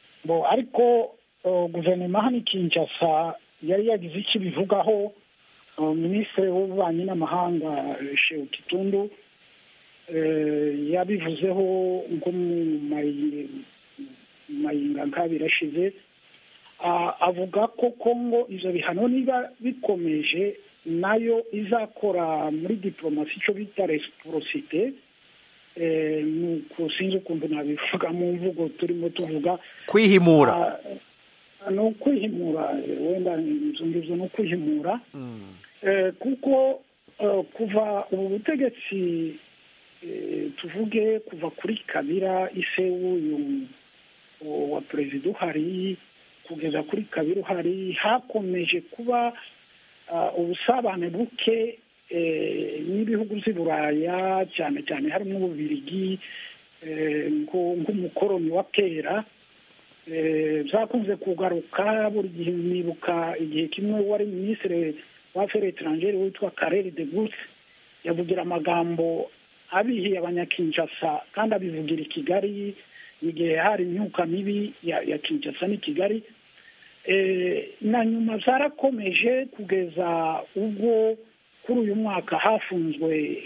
ariko guverinoma hano i Kinshasa yari yagize icyo bivugaho, minisitiri w'ububanyi n'amahanga Shehu Kitundu yabivuzeho nko mu mayinga nk'abiri ashize, avuga ko Kongo ibyo bihano niba bikomeje nayo izakora muri diplomasi icyo bita reciprocité, nuko sinzi ukuntu nabivuga mu mvugo turimo tuvuga kwihimura, ni ukwihimura, wenda izo ngibyo ni ukwihimura, kuko kuva ubu butegetsi tuvuge kuva kuri Kabila ise w'uyu wa perezida uhari kugeza kuri Kabila uhari, hakomeje kuba ubusabane buke n'ibihugu by'i Buraya, cyane cyane harimo Ububirigi nk'umukoroni wa kera. Byakunze kugaruka buri gihe, nibuka igihe kimwe wari minisitiri wa affaires étrangères witwa Karel de Gucht yavugira amagambo abihiye abanyakinshasa kandi abivugira i Kigali igihe hari imyuka mibi ya Kinshasa n'i Kigali. Na nyuma byarakomeje kugeza ubwo kuri uyu mwaka hafunzwe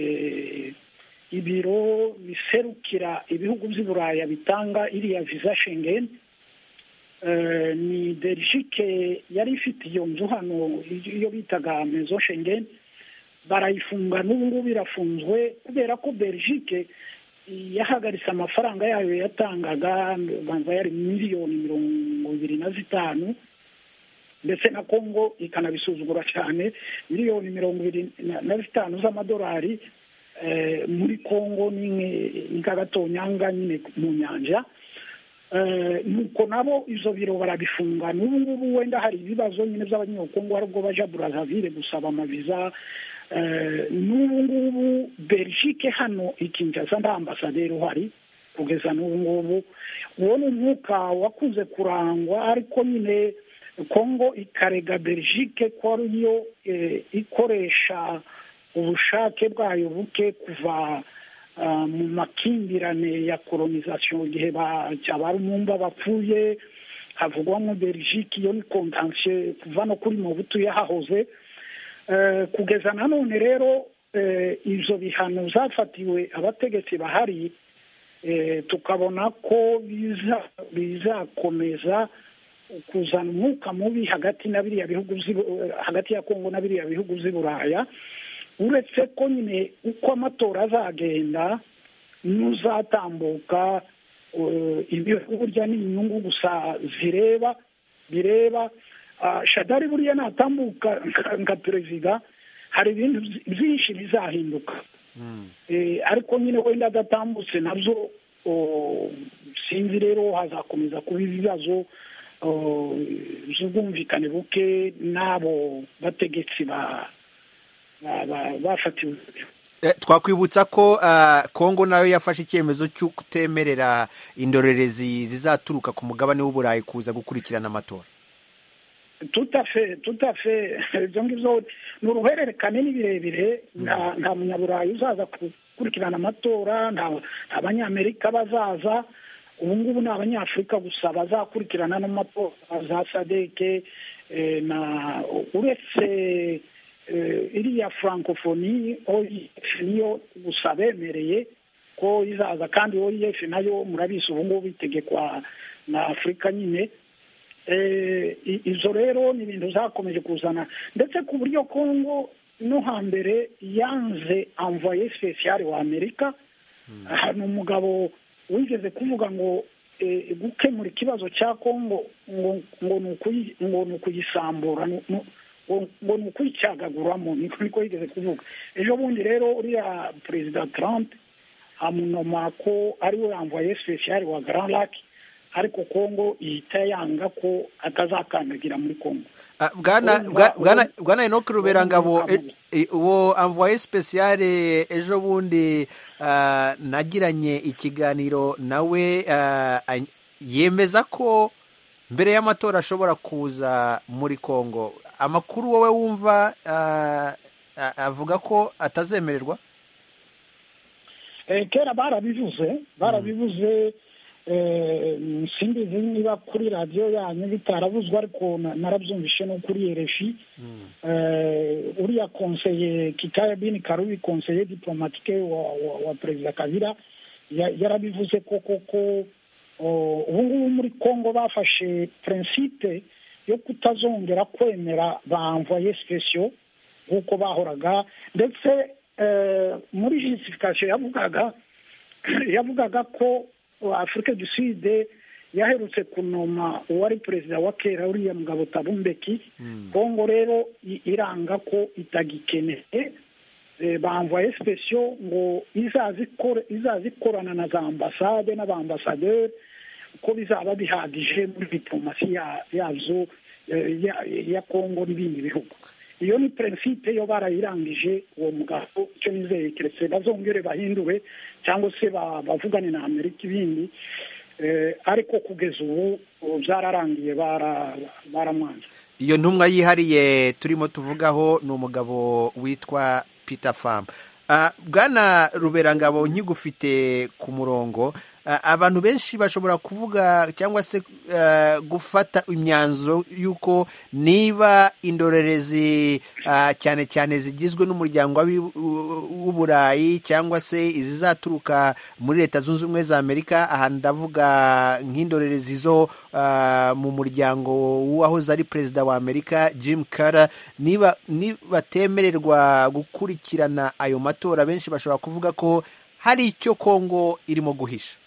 ibiro biserukira ibihugu by'i Buraya bitanga iriya visa Schengen. Ni Belgique yari ifite iyo nzu hano iyo bitaga Maison Schengen, barayifunga n'ubu ngubu irafunzwe kubera ko Belgique yahagaritse amafaranga yayo yatangaga, banza yari miliyoni mirongo ibiri na zitanu, ndetse na Kongo ikanabisuzugura cyane, miliyoni mirongo ibiri na zitanu z'amadolari muri Kongo ni nk'agatonyanga nyine mu nyanja. Nuko nabo izo biro barabifunga n'ubu ngubu, wenda hari ibibazo nyine by'abanyekongo aribwo baja Brazzaville gusaba amaviza. N'ubu ngubu Belgique hano i Kinshasa nta ambasaderi uhari kugeza n'ubu ngubu. Uwo ni umwuka wakunze kurangwa, ariko nyine Kongo ikarega Belgique ko ariyo ikoresha ubushake bwayo buke kuva mu makimbirane ya colonization igihe cy'abarumumba bapfuye, havugwamo Belgique iyo ni contentieux kuva no kuri Mobutu yahahoze. Kugeza nanone rero ibyo bihano zafatiwe abategetsi bahari, tukabona ko bizakomeza kuzana umwuka mubi hagati na biriya bihugu, hagati ya Kongo na biriya bihugu by'i Buraya. Uretse ko nyine uko amatora azagenda n'uzatambuka, ibihugu burya ni inyungu gusa zireba bireba. Shadari buriya natambuka nka perezida hari ibintu byinshi bizahinduka, ariko nyine wenda adatambutse nabyo sinzi. Rero hazakomeza kuba ibibazo by'ubwumvikane buke n'abo bategetsi ba bafatiwe. Twakwibutsa ko Kongo nayo yafashe icyemezo cyo kutemerera indorerezi zizaturuka ku mugabane w'Uburayi kuza gukurikirana amatora. Tutafe tutafe ibyo ngibyo ni uruhererekane birebire. Nta munyaburayi uzaza gukurikirana amatora, nta abanyamerika bazaza. Ubu ngubu ni abanyafurika gusa bazakurikirana n'amatora za sadeke, na uretse iriya francophonie O I F niyo gusa bemereye ko izaza, kandi O I F nayo murabizi ubu ngubu itegekwa na Afurika nyine. Izo rero ni ibintu zakomeje kuzana, ndetse ku buryo Kongo no hambere yanze envoyé spécial wa Amerika. Ni umugabo wigeze kuvuga ngo gukemura ikibazo cya Kongo ngo ngo ni ukuyisambura, ngo ni ukuyicyagaguramo, niko yigeze kuvuga. Ejo bundi rero uriya perezida Trump amunoma ko ariwe envoyé spécial wa Grand Lac, ariko Kongo ihita yanga ko atazakandagira muri Kongo. Bwana Enoch Ruberangabo, uwo envoyé spécial ejo bundi nagiranye ikiganiro nawe, yemeza ko mbere y'amatora ashobora kuza muri Kongo. Amakuru wowe wumva avuga ko atazemererwa? Kera barabivuze barabivuze simbizi niba kuri radiyo yanyu bitaravuzwe, ariko narabyumvishe no kuri R F I. uriya konseye Kikaya Bin Karubi, konseye diplomatike wa, wa, wa perezida Kabila yarabivuze ko koko ubu ngubu muri Congo bafashe principe yo kutazongera kwemera ba envoyé spéciaux nk'uko bahoraga, ndetse muri justification yavugaga yavugaga ko Afrique du Sud yaherutse kunoma uwari perezida wa kera uriya mugabo Thabo Mbeki. Congo rero iranga ko itagikeneye ba envoyé spéciaux ngo izazikorana na za ambasade n'abambasaderi ko bizaba bihagije muri diplomasi yazo ya Congo n'ibindi bihugu. Iyo ni principe yo barayirangije uwo mugabo, icyo nizeye keretse bazongere bahindure cyangwa se bavugane na Amerika ibindi, ariko kugeza ubu byararangiye baramwanze. Iyo ntumwa yihariye turimo tuvugaho ni umugabo witwa Peter Pham. Bwana Ruberangabo, nkigufite ku murongo, abantu benshi bashobora kuvuga cyangwa se gufata imyanzuro y'uko niba indorerezi cyane cyane zigizwe n'umuryango w'Uburayi cyangwa se izizaturuka muri Leta Zunze Ubumwe za Amerika, aha ndavuga nk'indorerezi zo mu muryango w'uwahoze ari perezida wa Amerika Jim Carter, niba batemererwa gukurikirana ayo matora, benshi bashobora kuvuga ko hari icyo Kongo irimo guhisha.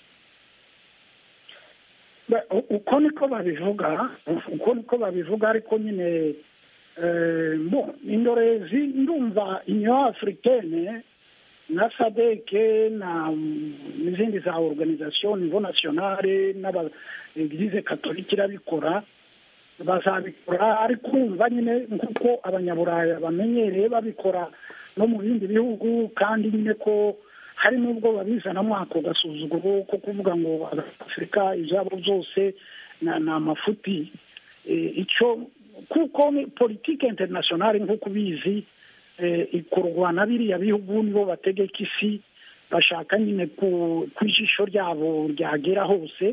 Uko niko babivuga uko niko babivuga ariko nyine bo indorezi ndumva Union Africaine na SADC na n'izindi za organisation niveau nationale n'abagize catholique irabikora, bazabikora ariko umva nyine nkuko abanyaburaya bamenyereye babikora no mu bindi bihugu, kandi nyine ko hari n'ubwo babizanamo ako gasuzuguro ko kuvuga ngo Afurika izabo byose na amafuti. Icyo kuko politike internationale nk'uko bizi ikorwa na biriya bihugu, nibo bategeka isi, bashaka nyine ku ijisho ryabo ryagera hose.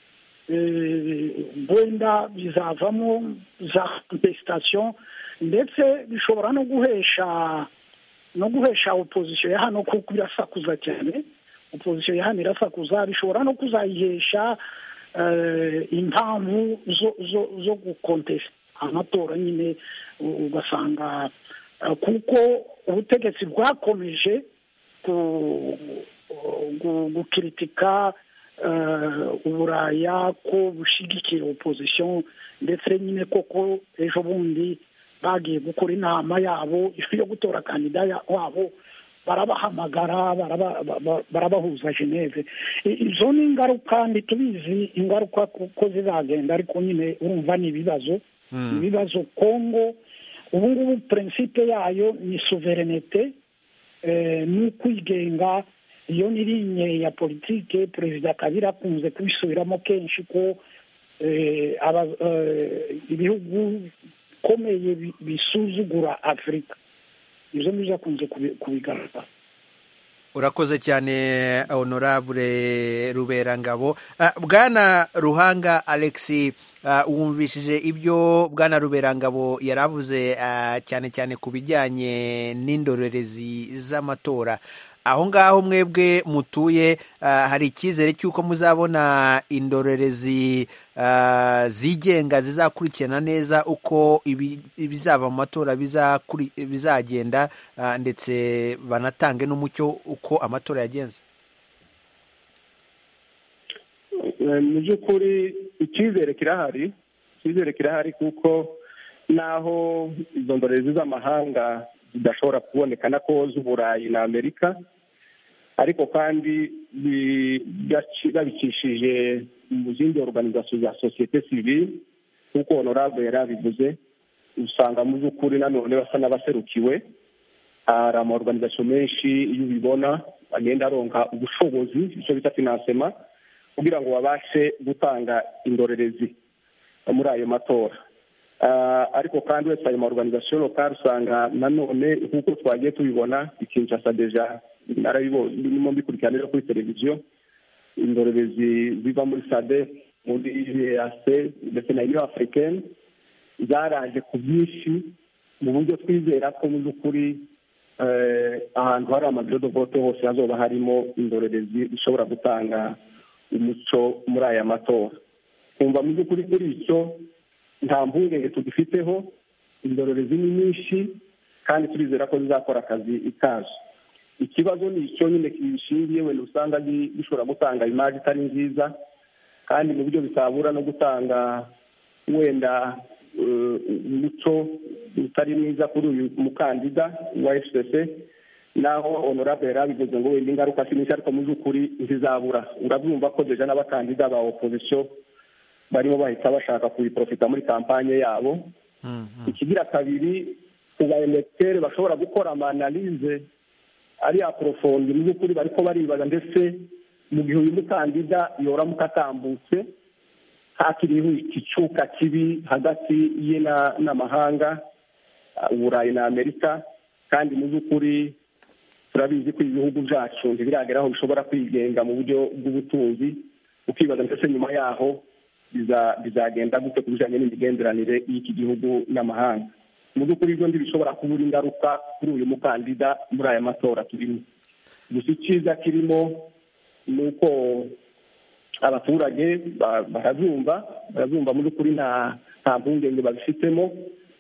Wenda bizavamo za contestation, ndetse bishobora no guhesha no guhesha opposition ya hano kuko birasakuza cyane. Opposition ya hano irasakuza, bishobora no kuzayihesha impamvu zo zo zo gukontesta amatora nyine, ugasanga kuko ubutegetsi bwakomeje gukritika Uburaya ko bushigikiye opposition, ndetse nyine koko ejo bundi bagiye gukora inama yabo yo gutora kandida wabo, barabahamagara barabahuza Geneve. Izo ni ingaruka ntitubizi ingaruka kuko zizagenda, ariko nyine urumva ni ibibazo ibibazo Congo ubu ngubu principe yayo ni souveraineté, ni kwigenga. Iyo ni linye ya politike perezida Kabila akunze kubisubiramo kenshi ko ibihugu komeye bisuzugura Afrika. Izo nizo akunze kubigaragaza. Urakoze cyane Honorable Ruberangabo. Bwana Ruhanga Alexis, wumvishije ibyo Bwana Ruberangabo yaravuze cyane cyane ku bijyanye n'indorerezi z'amatora. Aho ngaho mwebwe mutuye, hari icyizere cy'uko muzabona indorerezi zigenga zizakurikirana neza uko ibizava mu matora bizagenda, ndetse banatange n'umucyo uko amatora yagenze? Mu by'ukuri icyizere kirahari icyizere kirahari kuko naho izo ndorerezi z'amahanga zidashobora kubonekana ko z'Uburayi na Amerika, ariko kandi babikishije mu zindi organisation za societe civile kuko Honorable yarabivuze, usanga mu by'ukuri nanone basa n'abaserukiwe. Hari ama organisation menshi iyo ubibona bagenda aronka ubushobozi, icyo bita financement, kugira ngo babashe gutanga indorerezi muri ayo matora. Ariko kandi wese ayo organisation lokale usanga nanone nk'uko twagiye tubibona Kinshasa deja narabibonye mbikurikiranira kuri televiziyo, indorerezi ziva muri S A D C, muri E A C ndetse na Union Africaine zaraje ku byinshi mu buryo twizera ko mu by'ukuri ahantu hari amabiro de vote hose hazoba harimo indorerezi ishobora gutanga umuco muri aya matora. Kumva mu by'ukuri kuri icyo nta mpungenge tugifiteho, indorerezi ni nyinshi kandi turizera ko zizakora akazi ikaje. Ikibazo ni icyo nyine kishingiye wenda usanga gishobora gutanga imaji itari nziza, kandi mu buryo bitabura no gutanga wenda umuco utari mwiza kuri uyu mukandida wa F C C, naho honorable yarabivuze ngo wenda ingaruka sinisha, ariko mu by'ukuri ntizabura. Urabyumva ko deja n'abakandida ba opposition barimo bahita bashaka kuyiprofita muri kampanye yabo. Ikigira kabiri, ku ba electeur bashobora gukora amanalize ari aprofondi, mu by'ukuri bariko baribaza ndetse mu gihe uyu mukandida yoramuka atambutse hakiriho ikicuka kibi hagati ye n'amahanga, Uburayi na Amerika, kandi mu by'ukuri turabizi ko ibihugu byacu ntibirageraho bishobora kwigenga mu buryo bw'ubutunzi, ukibaza ndetse nyuma yaho bizagenda gute ku bijyanye n'imigenderanire y'iki gihugu n'amahanga. Mu by'ukuri ibyo ntibishobora kubura ingaruka kuri uyu mukandida muri aya matora turimo. Gusa icyiza kirimo ni uko abaturage barabyumva barabyumva mu by'ukuri nta nta mpungenge babifitemo.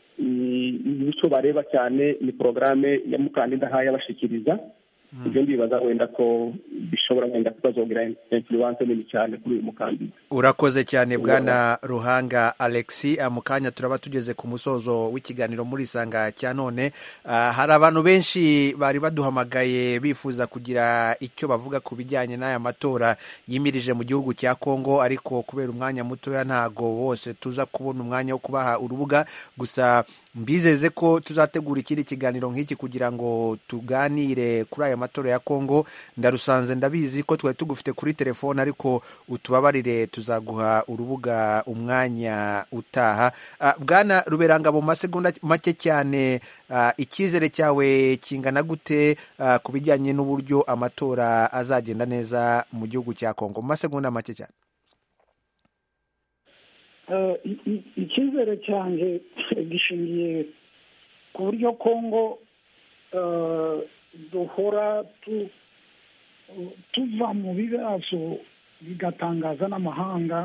Icyo bareba cyane ni porogaramu ya mukandida nk'aya abashikiriza. Ibyo ndibaza wenda ko bishobora wenda kubazogira influence nini cyane kuri uyu mukandida. Urakoze cyane Bwana Ruhanga Alexis. Mu kanya turaba tugeze ku musozo w'ikiganiro muri Isanga cya none. Uh, hari abantu benshi bari baduhamagaye bifuza kugira icyo bavuga ku bijyanye n'aya matora yimirije mu gihugu cya Kongo, ariko kubera umwanya mutoya ntago bose tuza kubona umwanya wo kubaha urubuga. Gusa mbizeze ko tuzategura ikindi kiganiro nk'iki kugira ngo tuganire kuri aya matora ya Kongo. Ndarusanze ndabizi ko twari tugufite kuri telefone, ariko utubabarire tuzaguha urubuga umwanya utaha. Uh, Bwana Ruberangabo, mu masegonda make cyane, uh, icyizere cyawe kingana gute uh, ku bijyanye n'uburyo amatora azagenda neza mu gihugu cya Kongo? Mu masegonda make cyane. Icyizere cyanjye gishingiye ku buryo Kongo duhora tuva mu bibazo bigatangaza n'amahanga,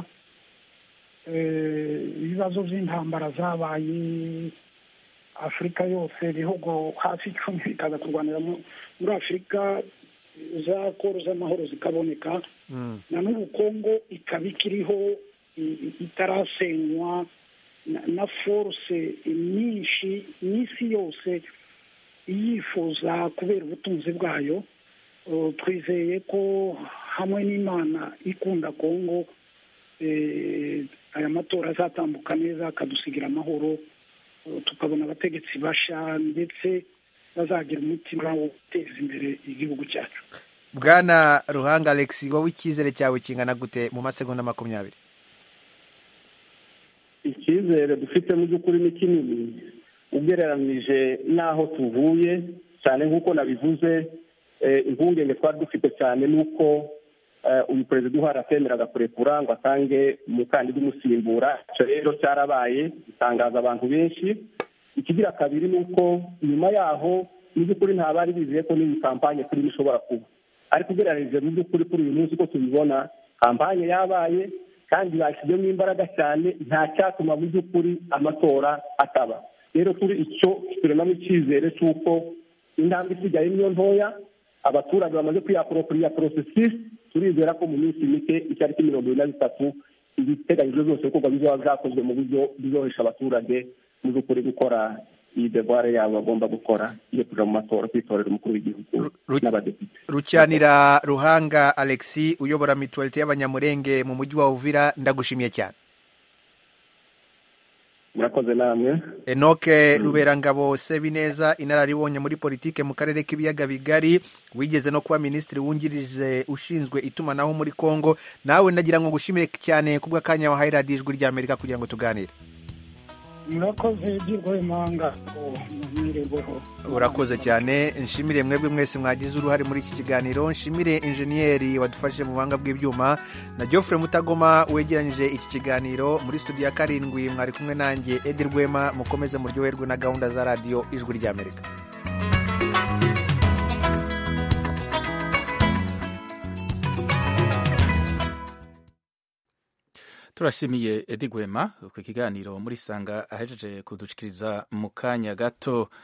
ibibazo by'intambara zabaye Afurika yose, ibihugu hafi icumi bikaza kurwanira muri Afurika za koro z'amahoro zikaboneka, na n'ubu Kongo ikaba ikiriho itarasenywa na force nyinshi n'isi yose yifuza kubera ubutunzi bwayo. Twizeye ko hamwe n'Imana ikunda Kongo aya matora azatambuka neza akadusigira amahoro, tukabona abategetsi basha ndetse bazagira umutima wo guteza imbere igihugu cyacu. Bwana Ruhanga Alexis, wowe icyizere cyawe kingana gute mu masegonda makumyabiri? Icyizere dufite mu by'ukuri ni kinini ugereranije n'aho tuvuye, cyane nk'uko nabivuze. Impungenge twari dufite cyane nuko uyu perezida uhari atemeraga kurekura ngo atange umukandida umusimbura. Icyo rero cyarabaye gitangaza abantu benshi. Ikigira kabiri ni uko nyuma yaho mu by'ukuri nta bari bizeye ko n'iyi kampanye turimo ishobora kuba, ariko ugereranije mu by'ukuri kuri uyu munsi ko tubibona kampanye yabaye kandi bashyizemo imbaraga cyane, nta cyatuma mu by'ukuri amatora ataba. Rero turi icyo turemamo icyizere cy'uko intambwe isigaye niyo ntoya, abaturage bamaze kwiyaporoporiya porosesisi. Turizera ko mu minsi mike itariki mirongo ine na zitatu ibiteganyijwe byose kuko bizaba byakozwe mu buryo bizohesha abaturage mu by'ukuri gukora iyi devoir yabo bagomba gukora iyo kuja mu matora kwitorera umukuru w'igihugu n'abadepite. Rucyanira Ruhanga Alexis, uyobora mituwalite y'abanyamurenge mu mujyi wa Uvira, ndagushimiye cyane. Murakoze namwe. Enoke Ruberangabo Sebineza, inararibonye muri politike mu karere k'ibiyaga bigari, wigeze no kuba minisitiri wungirije ushinzwe itumanaho muri Kongo. Nawe ndagira ngo ngushimire cyane kubwa kanya wahaye radiyo Ijwi ry'Amerika kugira ngo tuganire. murakoze by'urwemanga mwirebeho. urakoze cyane. nshimire mwebwe mwese mwagize uruhare muri iki kiganiro. nshimire injeniyeri wadufashije mu buhanga bw'ibyuma na Geoffrey Mutagoma wegeranyije iki kiganiro. muri studio ya karindwi mwari kumwe nanjye Edi Rwema. mukomeze muryoherwe na gahunda za radiyo ijwi ry'Amerika. turashimiye Edi Rwema ku kiganiro muri sanga ahejeje kudushikiriza mu kanya gato.